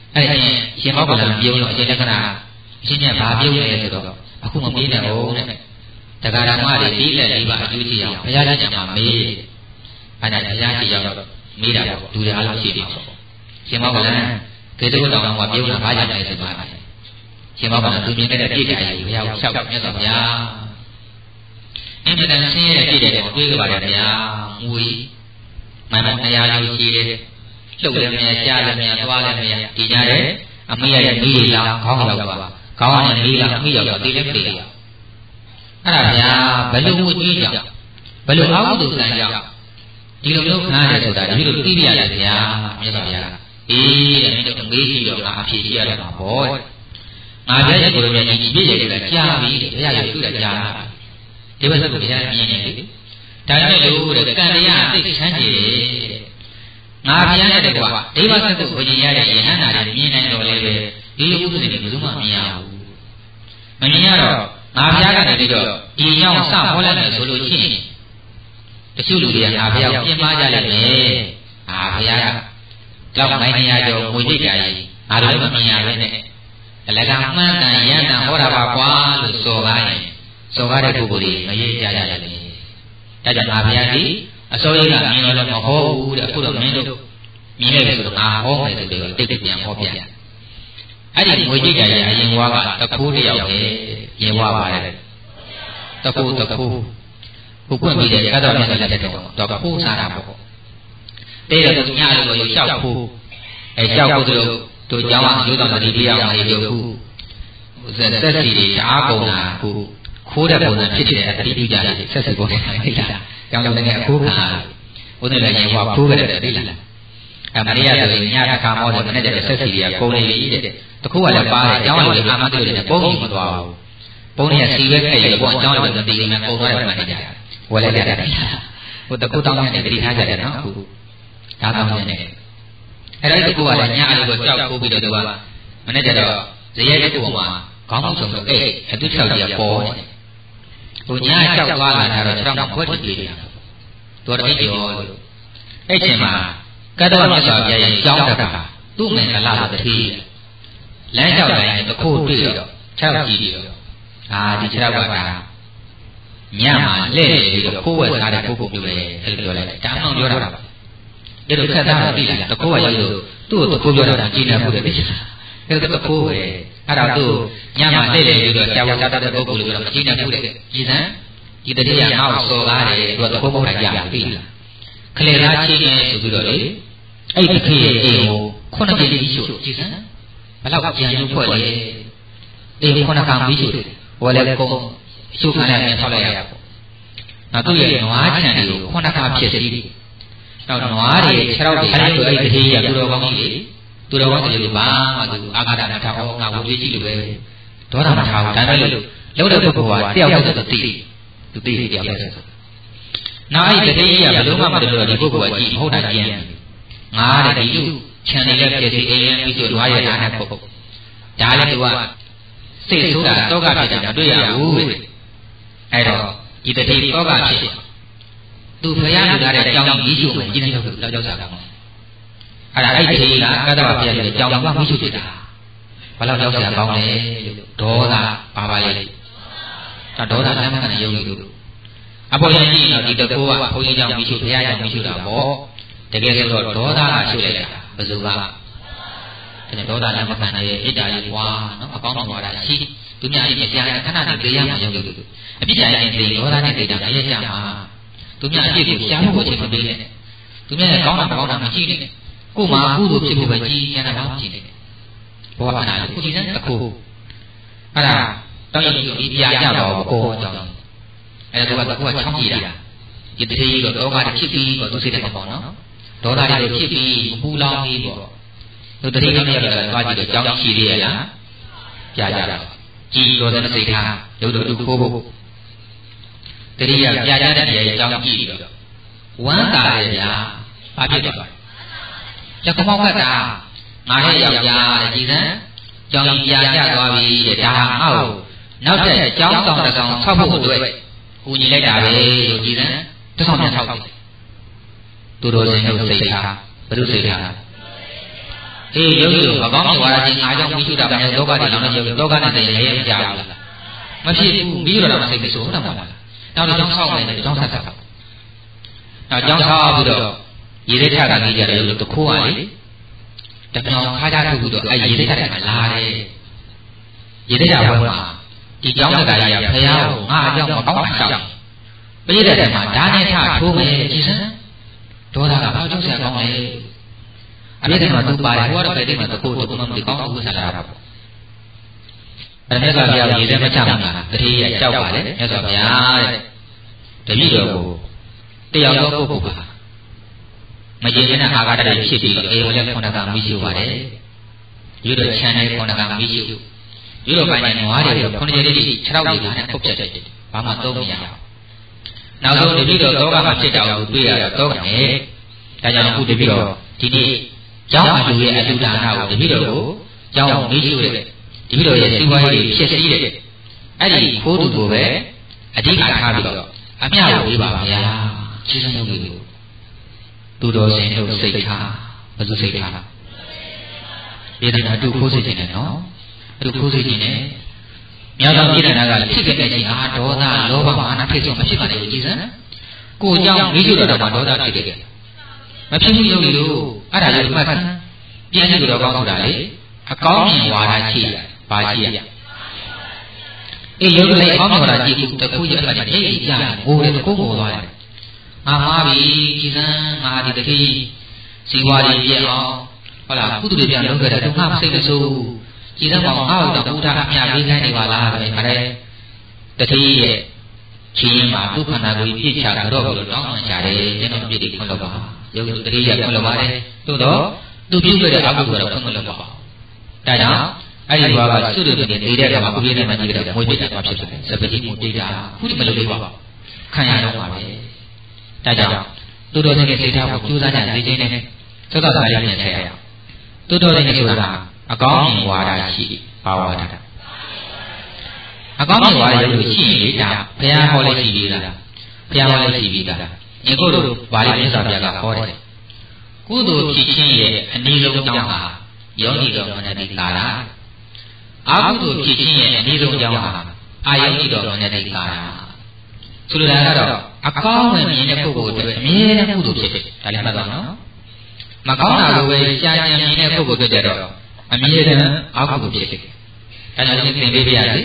ရှင်မောကလံပြုံးတော့အရှင်လက္ခဏာအရှင်မြတ်ဘာပြုံးလဲဆိုတော့အခုမပြေးနဲ့ဟုတ်တဲ့တရားဓမ္မတွေဒီလက်လေးပါအကျိုးရှိအောင်ဘုရားရှင်ကမေးအဲ့ဒါဘုရားရှင်ရောက်တော့မေးတာပေါ့လူတွေအားလုံးရှိတယ်ပေါ့ရှင်မောကလံကေတုတောင်ကပြုံးတာဘာကြောင့်လဲဆိုတော့ရှင်မောကလံသူမြင်တဲ့ပြည့်ကြရည်ဘုရားကိုလျှောက်မြတ်စွာဘုရားအင်းတန်ဆင်းရဲပြည့်တယ်တွေးကြပါလေဗျာငွေမန္တတရားယူရှိတယ်လှုပ်လည်းမရကြားလည်းမရသွားလည်းမရဒီကြတဲ့အမေရဲ့မိရလောင်ခေါင်းရောက်သွားခေါင်းနဲ့မိလောင်မိရောက်တော့ဒီလည်းမတည်ရအဲ့ဒါဗျာဘယ်လိုဝကြည့်ကြောင့်ဘယ်လိုအောက်သူဆန်ကြောင့်ဒီလိုမျိုးခံရတယ်ဆိုတာဒီလိုသိပြရတယ်ဗျာမြတ်စွာဘုရားအေးတဲ့မင်းတို့မေးကြည့်တော့ငါအဖြေကြည့်ရတာပေါ့ငါရဲ့ကိုယ်တော်ကြီးပြည့်ရတယ်ကြားပြီတဲ့ဘုရားရဲ့တွေ့တာကြားတာဒီဘက်ကဘုရားမြင်နေတယ်ဒါနဲ့လို့တဲ့ကံတရားသိချမ်းကြည်တဲ့ငါဘုရားနဲ့တကွာဒိဗ္ဗစကုဘုရင်ရတဲ့ယဟန္တာတွေမြင်နိုင်တော့လေပဲဒီလိုဥပဒေတွေဘယ်သူမှမမြင်ရဘူးမမြင်ရတော့ငါဘုရားကနေပြီးတော့ဒီရောက်စဟောလိုက်မယ်ဆိုလို့ရှိရင်တချို့လူတွေကငါဘုရားပြင်မာကြလိမ့်မယ်ဟာဘုရားကြောက်မိုင်းနေရတော့ငွေကြိတ်ကြကြီးငါတို့မမြင်ရပဲနဲ့အလကမှန်တန်ရန်တန်ဟောတာပါကွာလို့ဆိုကားရင်စောကားတဲ့ပုဂ္ဂိုလ်တွေမရေးကြကြရတယ်ဒါကြောင့်ငါဘုရားဒီအစိုးရကမြင်လို့လည်းမဟောဘူးတဲ့အခုတော့မင်းတို့မြင်လိုက်ဆိုတော့ငါဟောမယ်ဆိုတော့တိတ်တိတ်ပြန်ဟောပြအဲ့ဒီငွေကြိတ်ကြရဲ့အရင်ဘွားကတခိုးတယောက်ပဲရင်ဘွားပါတယ်တခိုးခုပွင့်ပြီးတဲ့ကတော့လည်းလက်တဲ့တော့တခိုးစားတာပေါ့တဲ့တော့ညလို့ရောရှောက်ဖို့ရှောက်ဖို့တို့ကျောင်းကရိုးတော်တတိယအောင်လေးတို့ခုဆက်စီတွေအားကုန်တာခုခိုးတဲ့ပုံစံဖြစ်တဲ့အတိပြုကြတယ်ဆက်စီပုံစံသိလားကျောင်းတော်လည်းအခုခါဘုန်းကြီးလည်းရင်ဘွားဖိုးခဲ့တယ်သိလားမရိယဆိုရင်ညတစ်ခါမောတယ်မနေ့ကဆက်စီတွေကကုန်နေပြီတဲ့တခုကလည်းပါတယ်ကျောင်းတော်လည်းအာမတွေ့တယ်ပုံကြီးမသွားဘူးပုံကြီးကစီပဲခဲ့ရပေါ့ကျောင်းတော်လည်းတည်နေမှာပုံသွားတယ်မှတ်ကြတယ်ဝယ်လိုက်ရတယ်ဟိုတခုတောင်းနေတတိထားကြတယ်နော်အခုဒါတောင်းနေတယ်အဲ့ဒါတခုကလည်းညအဲ့လိုကြောက်ခိုးပြီးတော့သူကမနေ့ကတော့ဇရဲတစ်ခုပေါ်မှာခေါင်းပေါက်ဆုံးတော့အတူ၆ကြီးပေါ်နေဟိုညကြောက်သွားလာတာတော့၆မှာခွက်တည်နေတာတော်တော်ကြောလို့အဲ့ချိန်မှာကတ္တဝမြတ်စွာဘုရားရဲ့ကြောင်းတက်ကသူ့မင်္ဂလာတတိလမ်းလျှောက်တိုင်းတခုတွေ့တော့၆ကြီးပြီးတော့ဒီ၆ကညမှာလှည့်ပြီးတော့ခိုးဝဲစားတဲ့ပုဂ္ဂိုလ်မျိုးပဲအဲ့လိုပြောလိုက်ဒါမှမပြောတာပါဒီလိုခက်သားသိလားတခိုးကရောက်လို့သူ့ကိုတခိုးပြောတာကြည်နေမှုတယ်သိလားအဲ့ဒါတခိုးပဲအဲ့ဒါသူ့ညမှာလှည့်ပြီးတော့ကြာဝစားတဲ့ပုဂ္ဂိုလ်လို့ကြည်နေမှုတယ်ကြည်စမ်းဒီတတိယငါ့ကိုစော်ကားတယ်သူကတခိုးပုဂ္ဂိုလ်ကြာသိလားခလေသားချင်းနေဆိုပြီးတော့လေအဲ့ဒီခေတ်ရဲ့အိမ်ကိုခုနှစ်ကြိမ်ပြီးချုပ်ကြည်စမ်းဘယ်တော့ကြံရုပ်ဖွဲ့လေအိမ်ခုနှစ်ခါပြီးချုပ်ဝယ်လဲကုန်ရှုခံရပြန်ဆောက်လိုက်ရပေါ့နောက်သူ့ရဲ့နွားခြံတွေကိုခုနှစ်ခါဖြစ်စီနောက်နွားတွေခြေထောက်တွေအဲ့ဒီတတိယသူတော်ကောင်းကြီးသူတော်ကောင်းတွေဘာမှသူအာဃာတမထားအောင်ငါဝေကြီးလိုပဲဒေါသမထားဘူးဒါပေမဲ့လို့လောက်တဲ့ပုဂ္ဂိုလ်ကတယောက်တည်းသိသူသိတယောက်တည်းဆိုနောက်အဲ့ဒီတတိယဘယ်လိုမှမတလို့ဒီပုဂ္ဂိုလ်ကကြည့်မဟုတ်တာကြည့်ငါတဲ့ဒီလူခြံနေတဲ့ပြည့်စုံအိမ်ရန်ပြီးဆိုဓွားရတာနဲ့ပုဂ္ဂိုလ်ဒါလည်းသူကစိတ်ဆိုးတာတောကဖြစ်တာမတွေ့ရဘူးတဲ့အဲ့တော့ဒီတတိတောကဖြစ်သူဖျားလူလာတဲ့အကြောင်းကြီးချုပ်မယ်ကြီးနေတော့ကြောက်ကြတာပေါ့အဲ့ဒါအဲ့ဒီကကတ္တဝပြည့်ရဲ့အကြောင်းကမရှိဖြစ်တာဘာလို့ကြောက်ကြကောင်းလဲဒေါသပါလေဒါဒေါသလည်းမကနေရုပ်လို့အပေါ်ရင်ကြည့်ရင်တော့ဒီတကူကဘုန်းကြီးကြောင့်မရှိဖျားကြောင့်မရှိတာပေါ့တကယ်ဆိုတော့ဒေါသကရှုလိုက်တာဘယ်သူကအဲ့ဒေါသလည်းမခံနိုင်ရဲ့ဣတ္တာကြီးကွာနော်အကောင်းဆုံးသွားတာရှိသူများအိမ်မကြားခဏနဲ့တရားမှရောက်လို့အပြစ်တရားရင်ဒေါသနဲ့ဒေတာအရေးကြမှာသူများအပြစ်ကိုရှားဖို့အချိန်မပေးနဲ့သူများရဲ့ကောင်းတာမကောင်းတာမကြည့်နဲ့ကို့မှာအကုသိုလ်ဖြစ်ဖို့ပဲကြည်ကျန်တာတော့ကြည့်နေတယ်ဘောကနာကိုကြည့်စမ်းအခုအဲ့ဒါတောင်းရဒီတရားကြတော့ကိုအကြောင်းအဲ့ဒါကတကူကချောင်းကြည့်တာဒီတတိယတော့ဒေါသဖြစ်ပြီးတော့သူစိတ်တက်ပေါ့နော်ဒေါသတွေဖြစ်ပြီးပူလောင်ပြီးပေါ့သူတတိယနေ့ကျတော့သွားကြည့်တော့ကြောင်းရှိသေးရဲ့လားကြားကြတာကြည်တော်တဲ့စိတ်ထားရုပ်တို့ခိုးဖို့တတိယပြာကြတဲ့နေရာကြောင်းကြည့်ပြီးတော့ဝမ်းသာတယ်ဗျာဘာဖြစ်သွားလဲလက်ကမောက်ကတာငါရဲ့ယောက်ျားတဲ့ကြည်စမ်းကြောင်းပြာကြသွားပြီတဲ့ဒါဟောက်နောက်တဲ့ကြောင်းဆောင်တစ်ဆောင်ဆောက်ဖို့အတွက်ကူညီလိုက်တာပဲလို့ကြည်စမ်းတစ်ဆောင်ပြန်ဆောက်တယ်သူတော်စင်တို့စိတ်ထားဘုရုစိတ်ထားယောဂီတို့အကောင်းမြတ်ဝါဒချင်းအားကြောင့်မိရှုတာပဲလောကတွေလောင်းနေလောကနဲ့တည်းရဲမကြဘူးလားမဖြစ်ဘူးပြီးတော့စိတ်မဆိုးတာမဟုတ်လားနောက်တော့ကြောင်းဆောက်မယ်ကြောင်းဆက်ဆက်နောက်ကြောင်းဆောက်ပြီးတော့ရေရိထကကြီးကြတယ်လို့တခိုးရလေတပြောင်ခါကြထုတ်ပြီးတော့အဲရေရိထကလာတယ်ရေရိထဘုံမှာဒီကြောင်းတကာကြီးကဖះကိုငါအကြောင်းမကောင်းမှရှောက်ပြည့်တဲ့တည်းမှာဓာနဲ့ထထိုးမယ်ကြည်စမ်းဒေါသကဘာကြောင့်ဆရာကောင်းလဲအဲ့ဒီမှာသူပါတယ်ဟိုကတော့ပဲဒီမှာတခိုးတခုမှမဒီကောင်းဘူးဆရာတာပေါ့အဲ့မြတ်စွာဘုရားရေထဲမချမှာတတိယကြောက်ပါလေမြတ်စွာဘုရားတဲ့တတိတော်ကိုတယောက်သောပုဂ္ဂိုလ်ပါမကျေနပ်အာဃာတတွေဖြစ်ပြီးအေဝလည်းခုနကမိရှိပါတယ်ရွတ်တော့ခြံတိုင်းခုနကမိရှိရွတ်တော့ပိုင်းနဲ့နွားတွေခုနကြိမ်တိ6ရောက်နေတာနဲ့ပုတ်ပြတ်တယ်ဘာမှသုံးမရအောင်နောက်ဆုံးတတိတော်သောကမှဖြစ်တော်ကိုတွေ့ရတော့သောကနဲ့ဒါကြောင့်အခုတတိတော်ဒီနေ့ကျောင်းအလူရဲ့အလူဒါနကိုတတိတော်ကိုကျောင်းမိရှိတဲ့တတိတော်ရဲ့စီဝါရေးဖြစ်စည်းတဲ့အဲ့ဒီခိုးသူကိုပဲအဓိကထားပြီးတော့အမျှဝေးပါဗျာခြေစံရုပ်လေးကိုသူတော်စင်တို့စိတ်ထားဘယ်သူစိတ်ထားဒီတနာအတူခိုးစေခြင်းနဲ့နော်အတူခိုးစေခြင်းနဲ့မြောက်သောပြည်နာကဖြစ်ခဲ့တဲ့ခြင်းအာဒေါသလောဘမာနဖြစ်ဆုံးမဖြစ်ပါနဲ့ကြည်စမ်းကိုကြောင့်မိကျတော်မှာဒေါသဖြစ်ခဲ့မဖြစ်ဘူးရုပ်လို့အဲ့ဒါလည်းမှတ်ခမ်းပြန်ကြည့်တော့ကောင်းတာလေအကောင်းမြင်ဝါဒရှိရပါရှိရအေးရုပ်လည်းအကောင်းမြင်ဝါဒရှိခုတခုရတဲ့အေးကြငိုတယ်ကိုကိုသွားတယ်ငါမှားပြီကြည်စမ်းငါဒီတတိစီဝါရီပြအောင်ဟုတ်လားကုသတွေပြန်လုပ်ခဲ့တယ်သူငါစိတ်မဆိုးကြည်စမ်းကောင်ငါ့ကိုတော့ပူထားအမြပေးခိုင်းနေပါလားပဲခါတဲ့တတိရဲ့ချင်းမှာဒုက္ခနာကိုပြည့်ချကြောတော့ပြီးတော့တောင်းပန်ကြတယ်ကျွန်တော်ပြည့်တယ်ခွင့်လို့ပါရုပ်တတိယခွင့်လို့ပါတယ်သို့တော့သူပြုခဲ့တဲ့အကုသိုလ်ကတော့ခွင့်လို့ပါဒါကြောင့်အဲ့ဒီဘွားကစွတ်တယ်နေတဲ့အခါမှာကုပြင်းနေမှကြည့်ကြတယ်မွေးပြစ်တာဖြစ်တယ်စပတိကိုတိတ်တာခုဒီမလုပ်လေးပါခံရတော့ပါပဲဒါကြောင့်တူတော်တဲ့စိတ်ထားကိုကြိုးစားကြစေခြင်းနဲ့သောတာပန်ပြန်ထည့်ရအောင်တူတော်တဲ့ဆိုတာအကောင်းမြင်ဝါဒရှိပါဝါဒအကောင်းမြင်ဝါဒရုပ်လို့ရှိရင်လေဒါဘုရားဟောလေးရှိပြီးလားဘုရားဟောလေးရှိပြီးလားဒီကုသိုလ်ဗာလိမြတ်စွာဘုရားကဟောတယ်ကုသိုလ်ဖြစ်ခြင်းရဲ့အနည်းဆုံးကြောင်းဟာယောနိတော်မနတိကာရအကုသိုလ်ဖြစ်ခြင်းရဲ့အနည်းဆုံးကြောင်းဟာအာယောနိတော်မနတိကာရဆိုလိုတာကတော့အကောင်းဝင်မြင်တဲ့ပုဂ္ဂိုလ်တွေအမြဲတမ်းကုသိုလ်ဖြစ်တယ်ဒါလည်းမှတ်ပါနော်မကောင်းတာလိုပဲရှားကြံမြင်တဲ့ပုဂ္ဂိုလ်တွေကြတော့အမြဲတမ်းအကုသိုလ်ဖြစ်တယ်အဲဒါလည်းသင်ပေးပြရစီ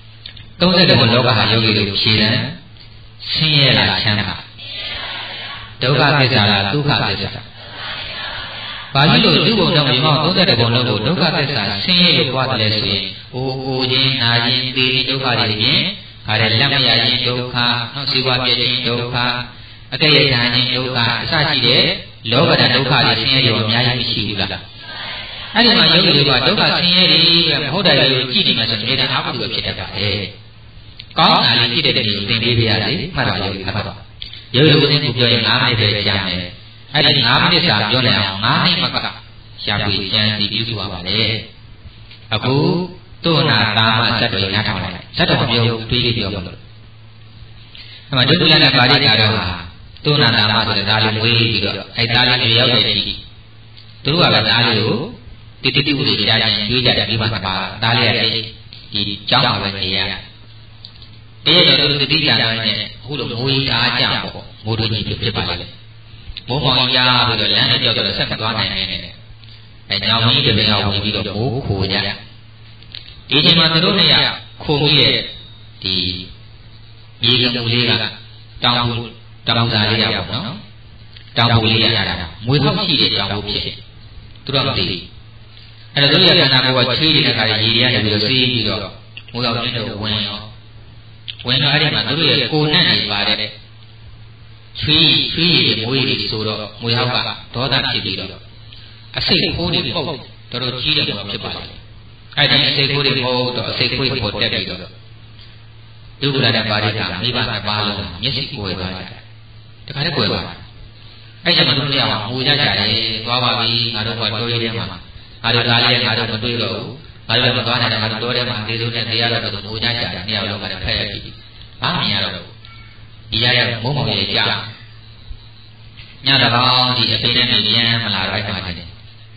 30ခုလောကဟာယောဂီတို့ဖြေတယ်ဆင်းရဲလားချမ်းသာဒုက္ခသစ္စာလားဒုက္ခသစ္စာဘာလို့လို့ဒီဘုံတော့မြေမောင်း30ခုလုံးကိုဒုက္ခသစ္စာဆင်းရဲလို့ကြွားတယ်ဆိုရင်အိုခြင်းနာခြင်းသိခြင်းဒုက္ခတွေဖြင့်ဒါလည်းလက်မရခြင်းဒုက္ခနောက်စီဝါပြခြင်းဒုက္ခအကဲ့ရဲ့ဉာဏ်ခြင်းဒုက္ခအစရှိတဲ့လောဘဒုက္ခတွေဆင်းရဲရောအများကြီးမရှိဘူးလားအဲ့ဒီမှာယောဂီတွေကဒုက္ခဆင်းရဲတွေမဟုတ်တယ်လို့ကြည့်နေမှဆိုရင်လည်းအကုသိုလ်ဖြစ်တတ်ပါတယ်ကောင်းတာလေးဖြစ်တဲ့တည်းသင်ပေးပြရစီမှတ်ပါယောဂီမှတ်ပါယောဂီဦးစင်းကိုပြောရင်9မိနစ်ပဲကြာမယ်အဲ့ဒီ9မိနစ်စာပြောနိုင်အောင်9မိနစ်မှကရှားပြီးကျန်စီပြုစုပါပါလေအခုသုဏတာမဇတ်တော်နားထောင်လိုက်ဇတ်တော်ပြောပြီးပြောမလို့အဲ့မှာဒုတိယနဲ့ပါဠိကာတော့ဟာသုဏတာမဆိုတဲ့သားလေးမွေးပြီးတော့အဲ့သားလေးတွေရောက်တဲ့အချိန်သူတို့ကလည်းသားလေးကိုတိတိဥတွေကြားချင်းကျွေးကြတယ်ဒီမှာပါသားလေးရဲ့ဒီကြောင်းပါပဲနေရအဲ့တော့သူတိကြတယ်နဲ့အခုလိုမိုးကြီးအားကြပေါ့မိုးတို့ကြီးဖြစ်ပါလေမိုးပေါင်းရပြီးတော့လမ်းနဲ့ကြောက်တော့ဆက်မသွားနိုင်နေတယ်အဲ့ညောင်ကြီးတပင်ကဝင်ပြီးတော့မိုးခိုကြဒီချိန်မှာသူတို့เนี่ยခိုးပြီးတဲ့ဒီမြေကမူလေးကတောင်စာလေးရပါတော့နော်တောင်ပူလေးရတာမွေဖောက်ရှိတဲ့တောင်ပူဖြစ်သူတို့မသိဘူးအဲ့တော့သူတို့ရဲ့ခန္ဓာကိုယ်ကချွေးနေတဲ့ခါရေတွေကနေပြီးတော့စီးပြီးတော့မိုးရောက်တဲ့ဝင်တော့အဲ့ဒီမှာသူတို့ရဲ့ကိုယ်နဲ့နေပါတဲ့ချွေးရည်မွေးရည်ဆိုတော့မွေဟောက်ကဒေါသဖြစ်ပြီးတော့အစိတ်ခိုးတွေပုတ်တော်တော်ကြီးတယ်လို့ဖြစ်ပါလေအဲ့ဒီအစိတ်ခိုးတွေပုတ်တော့အစိတ်ခိုးပေါ်တက်ပြီးတော့ဒုက္ခလာတဲ့ပါရိကမိဘနှစ်ပါးလုံးမျက်စိကိုယ်သွားတယ်တခါတည်းကိုယ်သွားအဲ့ကျမှတို့တရားမှာငိုကြကြတယ်သွားပါပြီငါတို့ကတိုးရည်ထဲမှာငါတို့သားလေးငါတို့မတွေ့တော့ဘူးငါတို့မသွားနိုင်တာငါတို့တိုးထဲမှာဒေသနဲ့တရားတော်တို့ငိုကြကြတယ်နေရာလုံးကလည်းဖက်ရပြီဘာမှမရတော့ဘူးဒီရတဲ့မုံမောင်ရဲ့ကြာညတကောင်ဒီအပိနဲ့ပြန်မလာတော့အဲ့မှာတယ်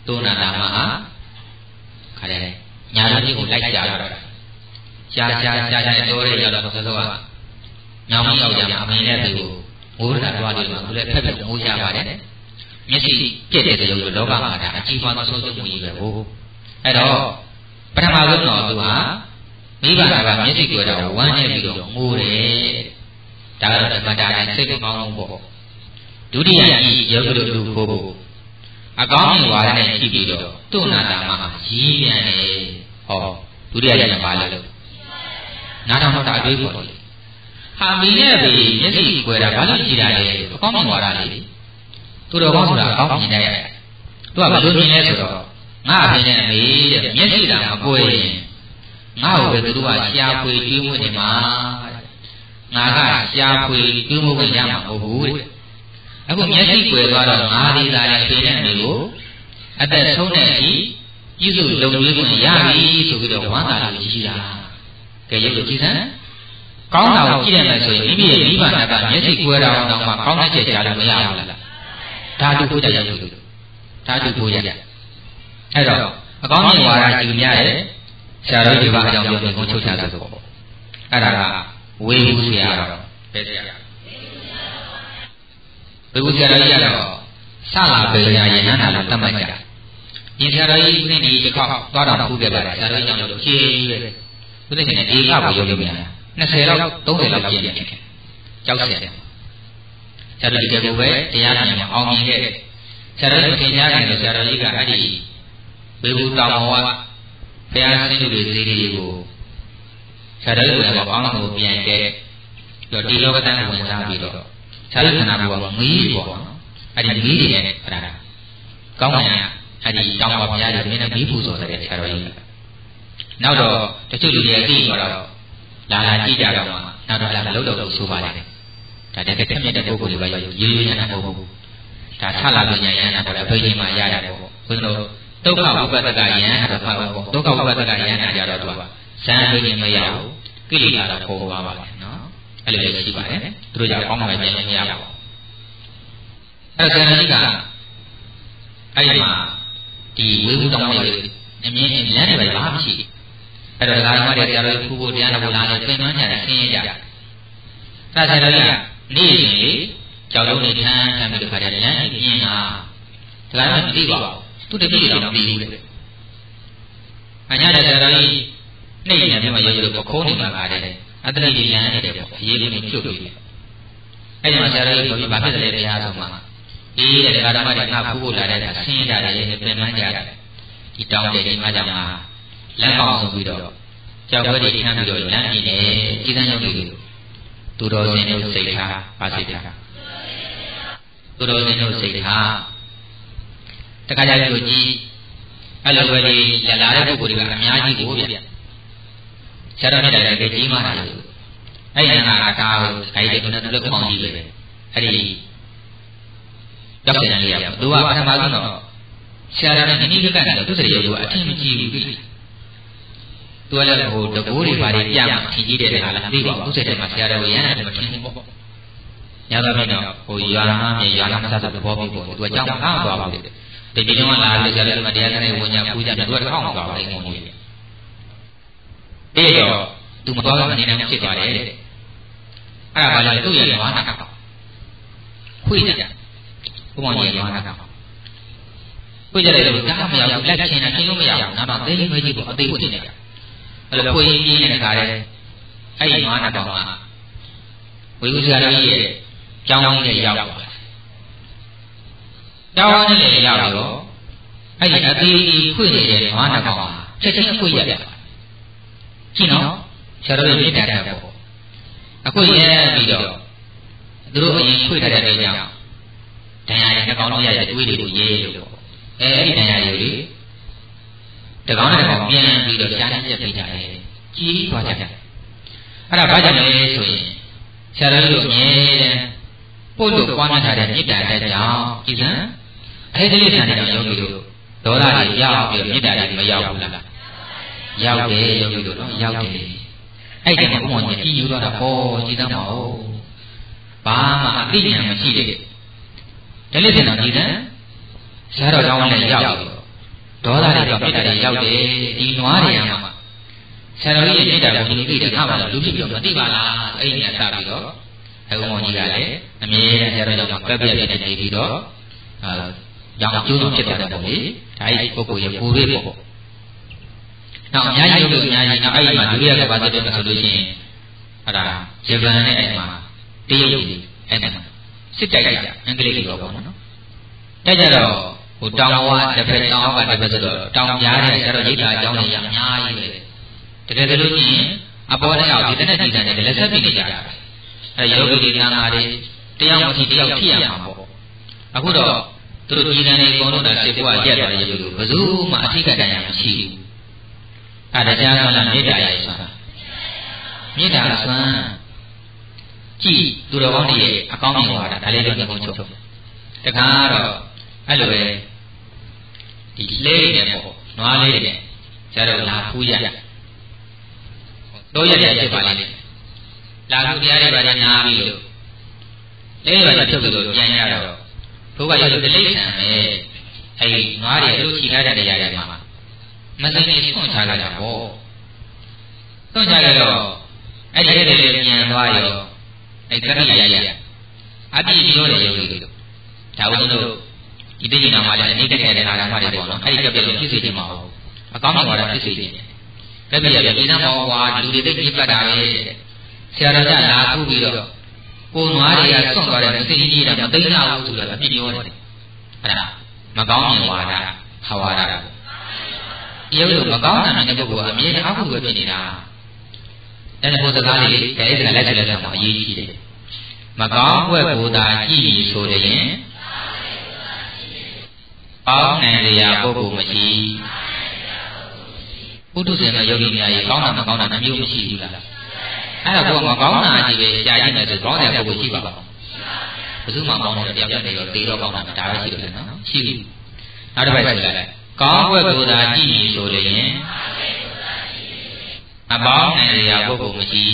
တုနာတာမှာခါတယ်ညာတော်ကြီးကိုလိုက်ကြတော့ရှားတိုးရဲရောက်တော့သောကညောင်မရောက်ကြမှာအမင်းနဲ့သူကိုမိုးရတာတွားတယ်မှာသူလည်းဖက်ဖက်မိုးရပါတယ်မျက်စိပြည့်တဲ့ရုပ်လိုလောကမှာဒါအကြီးမားသောဆုံးရှုံးမှုကြီးပဲဟုတ်အဲ့တော့ပထမဆုံးတော့သူဟာမိဘကမျက်စိကြွယ်တော့ဝမ်းနေပြီးတော့ငိုတယ်ဒါကတော့ဓမ္မတာနဲ့စိတ်ကောင်းအောင်ပေါ့ဒုတိယကြီးယောဂတို့လူကိုအကောင်းမြင်ဝါဒနဲ့ကြည့်ပြီးတော့တုနာတာမှာရည်ပြန်တယ်ဟောဒုတိယကြီးကဘာလဲလို့နားထောင်တာအတွေးပေါ်တယ်ဟာမီနဲ့ပဲမျက်စိကြွယ်တာဘာလို့ကြည့်တာလဲအကောင်းမြင်ဝါဒလေသူတော်ကောင်းဆိုတာအကောင်းမြင်တယ်သူကဘယ်လိုမြင်လဲဆိုတော့ငါအဖေနဲ့အမေတဲ့မျက်စိတာမကွယ်ရင်ငါ့ကိုပဲသူတို့ကရှားဖွေကျွေးမွေးနေမှာငါကရှားဖွေကျွေးမွေးရမှာမဟုတ်ဘူးတဲ့အခုမျက်စိကွယ်သွားတော့ငါဒီသာနဲ့ဖေနဲ့အမေကိုအသက်ဆုံးတဲ့အထိပြုစုလုံခြုံခွင့်ရပြီဆိုပြီးတော့ဝမ်းသာလို့ရှိတာကဲရုပ်ကိုကြည့်စမ်းကောင်းတာကိုကြည့်ရမယ်ဆိုရင်မိမိရဲ့မိဘနာကမျက်စိကွယ်တာအောင်မှကောင်းတဲ့ချက်ကြားလို့မရဘူးလားဓာတုကိုကြရုပ်ကိုဓာတုကိုရအဲ့တော့အကောင်းမြင်ဝါဒကြည့်များတယ်ဆရာတော်ဒီဘာအကြောင်းပြောရင်ကိုချုပ်ချတာဆိုပေါ့အဲ့ဒါကဝေဘူးဆရာတော်ပဲဆရာဝေဘူးဆရာတော်ကြီးကတော့ဆလာပေညာယဟန္တာလို့သတ်မှတ်ကြဒီဆရာတော်ကြီးဦးသိန်းဒီတစ်ခေါက်သွားတော်ဖူးခဲ့ပါတယ်ဆရာတော်ကြီးကြောင့်လို့ဖြည်းကြီးပဲဦးသိန်းနဲ့ဒီကကိုရုပ်ရုပ်ပြန်20လောက်30လောက်ကျင်းတယ်ကြောက်ဆရာဆရာတော်ကြီးကပဲတရားနာမှာအောင်မြင်ခဲ့ဆရာတော်ကြီးမထင်ရှားခင်လို့ဆရာတော်ကြီးကအဲ့ဒီဝေဘူးတောင်ပေါ်ကဘုရားဆင်းရဲတွေဈေးတွေကိုဆရာတော်ကြီးကပေါင်းလို့ပြန်ခဲ့တော့ဒီလောကတန်းဝင်စားပြီးတော့ဆရာတော်ခန္ဓာကိုယ်ကငီးပေါ့နော်အဲ့ဒီငီးတွေနဲ့အဲ့ဒါကောင်းတယ်အဲ့ဒီတောင်ပေါ်ဘုရားကြီးမင်းနဲ့မီးပူဆိုတဲ့ဆရာတော်ကြီးနောက်တော့တချို့လူတွေအသိတော့လာကြည့်ကြတော့မှနောက်တော့လာလို့တော့ဆိုပါလေဒါတကယ်မြတ်တဲ့ပုဂ္ဂိုလ်တွေပဲရေးရရတာမဟုတ်ဘူးဒါထလာလို့ညာရတာပေါ့လေဘုရားမှာရတယ်ပေါ့ဘုန်းတော်ဒုက္ခဝိပဿကယံတော့ဖတ်ပါပေါ့ဒုက္ခဝိပဿကယံကြတော့သူကဇန်လို့ရင်မရဘူးကိလေသာတော့ပေါ်သွားပါတယ်နော်အဲ့လိုလည်းရှိပါတယ်သူတို့ကြောင့်ကောင်းမှပြန်ရင်မရပါဘူးအဲ့တော့ဇန်ကြီးကအဲ့ဒီမှာဒီဝေဘူးတောင်းလေးအမြင်လမ်းတွေပဲဘာမှမရှိအဲ့တော့ဒါကမှတဲ့ဆရာတော်ဖူဖို့တရားတော်လာလို့သင်သွင်းကြတယ်ဆင်းရဲကြတယ်အဲ့ဆရာတော်ကြီးကနေရင်လေကြောက်လုံးနေထမ်းပြီးတခါတည်းလမ်းပြင်းတာဒါကမှမသိပါဘူးသူတပည့်တော်မသိဘူးတဲ့အညာတဲ့ဆရာတော်ကြီးနှိမ့်နေတယ်မှာရိုးရိုးပခုံးနေမှာပါတယ်အတ္တရိယံနေတယ်ပေါ့အရေးကြီးနေပြုတ်ပြီးအဲ့ဒီမှာဆရာတော်ကြီးပြောပြီးဘာဖြစ်တယ်လဲတရားဆုံးမှာအေးတဲ့ဓမ္မတွေငါဖူးဖို့လာတဲ့ဆင်းရဲကြတယ်ပြင်မှန်းကြတယ်ဒီတောင်းတဲ့ဒီမှာကြောင့်လမ်းပေါက်ဆိုပြီးတော့ကြောက်ခွဲတွေထမ်းပြီးတော့လမ်းပြင်းနေဤသန်းရုပ်တွေသူတော်စင်တို့စိတ်ထားပါစိတ်ထားသူတော်စင်တို့စိတ်ထားတခါကြလို့ကြီးအဲ့လိုပဲဒီလာတဲ့ပုဂ္ဂိုလ်တွေကအများကြီးကိုဗျဆရာတော်နဲ့တကယ်ကြီးမှတာလို့အဲ့ဒီနာကာကိုအဲ့ဒီကတော့လွတ်ပေါင်းကြီးပဲအဲ့ဒီရောက်တဲ့နေရာပေါ့သူကပထမဆုံးတော့ဆရာတော်နဲ့နိမိတ်ကတော့သူစရိယကိုအထင်မကြီးဘူးပြီသူကလည်းဟိုတကိုးတွေဘာတွေပြမှထင်ကြီးတဲ့ခါလားသိပါဘူးသူစိတ်ထဲမှာဆရာတော်ရဟန်းတယ်မထင်ဘူးပေါ့ညတော့ပြီးတော့ဟိုရွာမှာမြေရွာမှာစသသဘောပြီးပေါ့သူကကြောက်အားသွားပါဘူးဒီဒီတော့လာလို့ဆရာတော်ကတရားနဲ့ဝညာပူဇာတယ်သူကထောက်သွားပါတယ်ငုံကြီးပြီးတော့သူမသွားကနေနိုင်ဖြစ်သွားတယ်တဲ့အဲ့ဒါဘာလဲသူ့ရဲ့ဝါနာကခွေးကြဘုံကြီးဝါနာကခွေးကြတယ်လို့ကြားမရဘူးလက်ချင်တာရှင်းလို့မရဘူးနောက်တော့သိလေးမကြီးပေါ့အသေးဖြစ်နေကြအဲ့လိုခွေးကြီးနေတဲ့ခါတဲ့အဲ့ဒီဝါနာကောင်ကဝိဝုဇ္ဇာကြီးရဲ့ကျောင်းကြီးနဲ့ရောက်သွားတယ်ကျောင်းကြီးနဲ့ရောက်တော့အဲ့ဒီအသေးကြီးခွေးနေတဲ့ဝါနာကောင်ကချက်ချင်းခွေးရက်တယ်ကြည့်နော်ဆရာတော်ရဲ့မြတ်တာပေါ့အခုရဲပြီးတော့သူတို့အရင်ခွေထားတဲ့အတွက်ကြောင့်တရားရဲ့နှကောင်းလုံးရတဲ့တွေးတွေကိုရေးလို့ပေါ့အဲ့ဒီတရားတွေလေတကောင်းနဲ့တကောင်းပြန်ပြီးတော့ရှားချက်ပြကြတယ်ကြီးသွားကြတယ်အဲ့ဒါဘာကြောင့်လဲဆိုရင်ဆရာတော်တို့မြဲတဲ့ပို့လို့ပွားများထားတဲ့မြတ်တာတဲ့ကြောင့်ကြည်စံအဲ့ဒီလေးဆန်တဲ့ယောဂီတို့ဒေါသတွေရောက်ပြီးမြတ်တာတွေမရောက်ဘူးလားရောက်တယ်ယောဂီတို့နော်ရောက်တယ်အဲ့ဒီမှာဘုံကြီးကြည်ယူတော့တာဟောကြည်သမ်းပါဦးဘာမှအသိဉာဏ်မရှိတဲ့ဒါလေးစင်တော်ကြည်စံဆရာတော်ကောင်းနဲ့ရောက်ဒေါသတွေတော့မေတ္တာတွေရောက်တယ်ဒီနွားတွေမှာဆရာတော်ကြီးရဲ့မေတ္တာကိုဒီသိတဲ့အခါမှာလူဖြစ်ပြီးတော့မသိပါလားအဲ့ဒီနေရာစပြီးတော့အုံမောင်ကြီးကလည်းအမြဲတမ်းဆရာတော်ကြောင့်ကပ်ပြည့်ပြည့်နေပြီးတော့ရောင်ကျိုးဆုံးဖြစ်သွားတယ်ပေါ့လေဒါအဲ့ဒီပုဂ္ဂိုလ်ရဲ့ပူရိပေါ့နောက်အများကြီးလို့အများကြီးနောက်အဲ့ဒီမှာဒုတိယကဘာဖြစ်တယ်ဆိုလို့ရှိရင်အဲ့ဒါဂျပန်နဲ့အဲ့မှာတရုတ်ကြီးအဲ့မှာစစ်တိုက်ကြအင်္ဂလိပ်တွေပေါ့နော်တိုက်ကြတော့ဟိုတောင်ဝါတစ်ဖက်တောင်ဝါတစ်ဖက်ဆိုတော့တောင်ကြားတဲ့ဆရာတော်ရိပ်သာအကြောင်းတွေအများကြီးပဲတကယ်လို့ရှိရင်အပေါ်နဲ့အောက်ဒီတဲ့ဒီတဲ့လည်းဆက်ပြီးနေကြတာအဲယောဂီတွေသံဃာတွေတယောက်မရှိတယောက်ဖြစ်ရမှာပေါ့အခုတော့သူတို့ကြီးတယ်နေအကုန်လုံးဒါစစ်ဘွားရက်သွားတဲ့ယောဂီတို့ဘယ်သူမှအထိကတည်းကမရှိဘူးအဲဒါကြားကလားမေတ္တာရဲ့ဆိုတာမေတ္တာဆွမ်းကြည့်သူတော်ကောင်းတွေရဲ့အကောင်းမြင်သွားတာဒါလေးတော့ငုံချုပ်တခါတော့အဲ့လိုပဲဒီလေးနဲ့ပေါ့နွားလေးနဲ့ကျတော့လာဖူးရတော့ရဖြစ်ပါလိမ့်မယ်လာဖူးတရားတွေပါညာပြီးလို့လေးပါဖြုတ်ပြီးတော့ပြန်ရတော့ဘုရားရုပ်တိလိမ့်ဆံပဲအဲ့ဒီနွားတွေသူချီထားတဲ့နေရာတွေမှာမစင်းနေဆွန့်ချလာတာပေါ့ဆွန့်ချလာတော့အဲ့ဒီလေးတွေပြန်သွားရောအဲ့ကရိယာရအပြည့်ပြောတယ်ရုပ်တွေလို့ဒါဦးတို့ဒီသိဉာဏ်မှာလည်းအနိကတဲ့အာရမတွေပေါ့နော်အဲ့ဒီကပြည့်လို့ဖြစ်စေချင်မှာဟုတ်အကောင်းမြင်တာဖြစ်စေချင်တယ်ကပြည့်ရပြည်သားမောဟွာလူတွေသိပြတ်တာပဲဆရာတော်ကလာခုပြီးတော့ကိုနွားတွေကဆွန့်သွားတယ်မသိကြီးတာမသိကြဘူးဆိုတော့အပြည့်ပြောတယ်အဲ့ဒါမကောင်းမြင်ဝါဒခဝါဒဒီရုပ်လို့မကောင်းတဲ့ပုဂ္ဂိုလ်ကအမြဲတမ်းအခုပဲဖြစ်နေတာအဲ့ဒီဘုရားစကားလေးဒါအိဒါလက်ချက်လက်မှာအရေးကြီးတယ်မကောင်းဘွဲ့ကိုသာကြည့်ပြီးဆိုရင်ပေါင်းနိုင်ရာပုဂ္ဂိုလ်မရှိပုထုဇဉ်နဲ့ယောဂီများရဲ့ကောင်းတာမကောင်းတာမျိုးမရှိဘူးလားအဲ့ဒါကမကောင်းတာကြီးပဲကြာကြည့်မယ်ဆိုကောင်းတဲ့ပုဂ္ဂိုလ်ရှိပါ့မလားဘယ်သူမှကောင်းတဲ့တရားပြနေရောသေတော့ကောင်းတာဒါပဲရှိတယ်နော်ရှိဘူးနောက်တစ်ပိုက်ဆိုလိုက်ကောင်းဘွဲ့ကိုသာကြည့်ပြီးဆိုရင်အပေါင်းနိုင်ရာပုဂ္ဂိုလ်မရှိ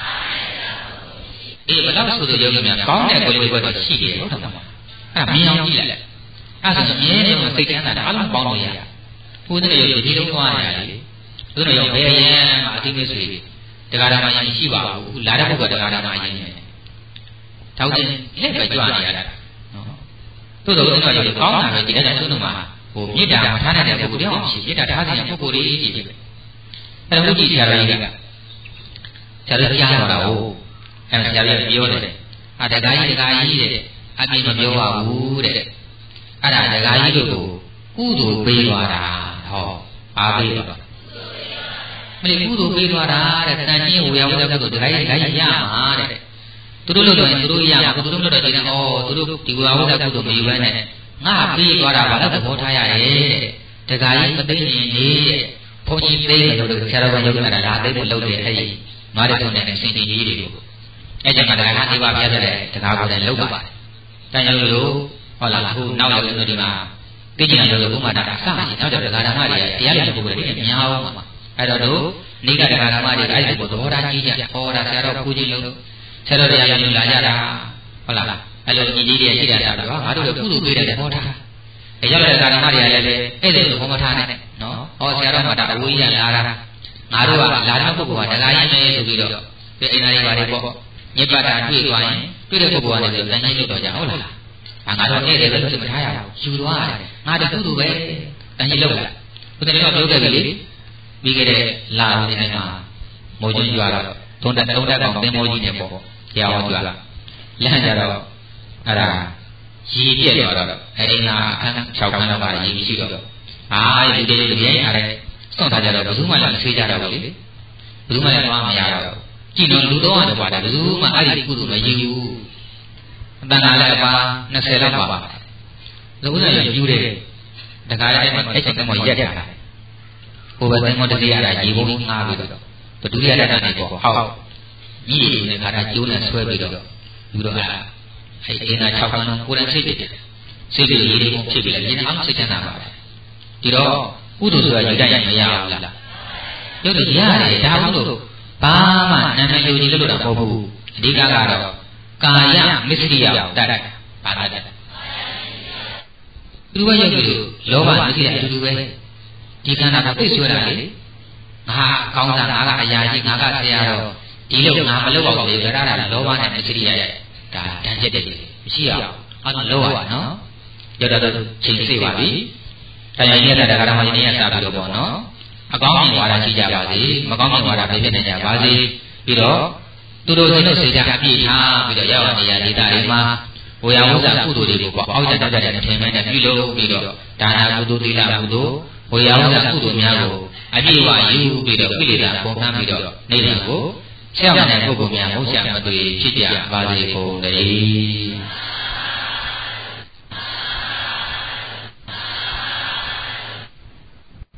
အေးဘယ်တော့ဆိုယောဂီများကောင်းတဲ့ကိုယ်လေးဘက်တော့ရှိတယ်ဟုတ်တယ်မလားအဲ့မြင်အောင်ကြည့်လိုက်အဲ့ဒါဆိုမြဲတယ်စိတ်ကန်းတာအလုံးပေါင်းလို့ရဘုရားရဲ့ဒီလိုသွားရတာလေဘုရားရဲ့ဘယ်ရန်မှာအတိမေဆွေတရားဓမ္မရင်ရှိပါဘူးလာတဲ့ပုဂ္ဂိုလ်တရားဓမ္မရင်ထောက်တင်လက်ပဲကြွနေရတာနော်သို့တော်ဘုရားရဲ့ကောင်းတာပဲဒီတဲ့သူတို့မှာဟိုမေတ္တာမထားနိုင်တဲ့ပုဂ္ဂိုလ်တယောက်ရှိမေတ္တာထားတဲ့ပုဂ္ဂိုလ်လေးကြီးပဲအဲ့တော့ဘုရားဆရာတော်ကြီးကဆရာတော်ကြားတော်တာဟုတ်အဲ့ဆရာတော်ပြောတယ်အာတခါကြီးတဲ့အပြည့်မပြောပါဘူးတဲ့အဲ့ဒါဒကာကြီးတို့ကိုကုသိုလ်ပေးသွားတာဟောအားပေးသွားမလေးကုသိုလ်ပေးသွားတာတဲ့တန်ချင်းဝေယဝဒကုသိုလ်ဒကာကြီးရမှာတဲ့သူတို့လို့ဆိုရင်သူတို့ရမှာသူတို့လို့တော့ဒီကဩသူတို့ဒီဝေယဝဒကုသိုလ်မယူဘဲနဲ့ငါပေးသွားတာဘာလို့သဘောထားရတယ်တဲ့ဒကာကြီးမသိရင်နေတဲ့ဘုန်းကြီးသိတယ်လို့ဆရာတော်ကယုံကြတာဒါသိဖို့လုပ်တယ်အဲ့ဒီငါတို့တုံးတဲ့စင်တင်ကြီးတွေကိုအဲ့ကျမှဒကာကသိပါပြတဲ့ဒကာကိုလည်းလုပ်ပါတယ်တန်ရုံလို့ဟုတ်လားအခုနောက်ရောက်လို့ဒီမှာသိကျင်တယ်လို့ဘုမာတာအစရှိနောက်တော့ဒကာဓမ္မတွေတရားရပုဂ္ဂိုလ်တွေများအောင်ပါအဲ့တော့တို့နိဂဒကာဓမ္မတွေအဲ့ဒီကိုသဘောထားကြီးကြဟောတာဆရာတော်ပူကြီးလို့ဆရာတော်တရားရလာကြတာဟုတ်လားအဲ့လိုညီကြီးတွေရှိတာတော့ငါတို့လည်းကုသိုလ်ပေးတဲ့သဘောထားအဲ့ရောက်တဲ့ဒကာဓမ္မတွေကလည်းအဲ့ဒီလိုဘုမထားနဲ့နော်ဟောဆရာတော်မှာတာအဝေးကြီးလာတာငါတို့ကလာတဲ့ပုဂ္ဂိုလ်ကဒကာကြီးပဲဆိုပြီးတော့ဒီအိမ်သားတွေပါတွေပေါ့ညစ်ပတ်တာတွေ့သွားရင်တွေ့တဲ့ပုဂ္ဂိုလ်ကလည်းတန်ကြီးလို့တော့ကြဟုတ်လားငါတော့အဲ့ဒီလည်းမထားရဘူးယူသွားတယ်ငါတခုတူပဲတန်ကြီးလောက်လာဘုရားတော်ပြောခဲ့ပြီလေပြီးခဲ့တဲ့လာတဲ့နေ့မှာမိုးကျွန်းကျွာတော့သုံးတက်ကောင်သင်္ဘောကြီးနဲ့ပေါ့တရားဟောကျွာလမ်းကြတော့အဲ့ဒါရေပြက်သွားတော့အဲ့ဒီနာအခန်း6ခန်းလောက်ကရေရှိတော့ဒီဒီလေးပြင်းရတယ်စွန့်ထားကြတော့ဘယ်သူမှလည်းဆွေးကြတော့ဘူးလေဘယ်သူမှလည်းသွားမရတော့ကြည့်လို့လူတော်ကတော့ပါတယ်ဘယ်သူမှအဲ့ဒီကုသိုလ်မရဘူးအတန်ကလည်းပါ20လောက်ပါလူဦးလည်းယူတယ်တခါလည်းအဲ့ချိန်ကမှရက်ကြတာဟိုဘက်သင်္ဘောတတိယရာရေဘုံငါပြီးတော့ဒုတိယတက်နေပေါ့ဟုတ်ညီတွေနဲ့ခါတာကျိုးနဲ့ဆွဲပြီးတော့လူတော်ကအဲ့အင်းသား6ခန်းလုံးကိုယ်တိုင်စိတ်တယ်စိတ်တွေရေတွေဖြစ်ပြီးလည်းရင်းအောင်စိတ်ချမ်းသာပါတယ်ဒီတော့ကုသိုလ်ဆိုတာယူတတ်ရင်မရဘူးလားရုပ်တွေရတယ်ဒါဟုတ်လို့ဘာမှနာမည်ယူကြီးလို့တော့မဟုတ်ဘူးအဓိကကတော့ကာယမစ္စရိယတတ်ဘာတတ်သူကရုပ်တွေလောဘမစ္စရိယအတူတူပဲဒီခန္ဓာကိုသိဆွဲတာလေငါကောင်းစားငါကအရာကြီးငါကဆရာတော်ဒီလိုငါမလုပ်အောင်လေကြတာလောဘနဲ့မစရိယရဲ့ဒါတန်ချက်တည်းမရှိအောင်အဲ့လောရနော်ရတော့ချိန်စေပါပြီတရားရည်တဲ့ဓမ္မယဉ်ရစာပြီးတော့ပေါ့နော်အကောင်းမြင်ဝါဒရှိကြပါစေမကောင်းမြင်ဝါဒပြည့်နေကြပါစေပြီးတော့သူတို့စိတ်နဲ့စိတ်ဓာတ်ပြည့်ထားပြီးတော့ရောက်နေရဒေတာတွေမှာဝေယဝုဇ္ဇကုသိုလ်တွေကိုပေါ့အောက်တက်တက်နဲ့ထင်မဲ့နဲ့ပြုလုပ်ပြီးတော့ဒါနာကုသိုလ်သီလကုသိုလ်ဝေယဝုဇ္ဇကုသိုလ်များကိုအပြည့်အဝယူပြီးတော့ကိလေသာပုံနှံပြီးတော့နေတဲ့ကိုဆရာမနဲ့ပုဂ္ဂိုလ်များမဟုတ်ဆရာမတွေဖြစ်ကြပါစေကုန်သတည်း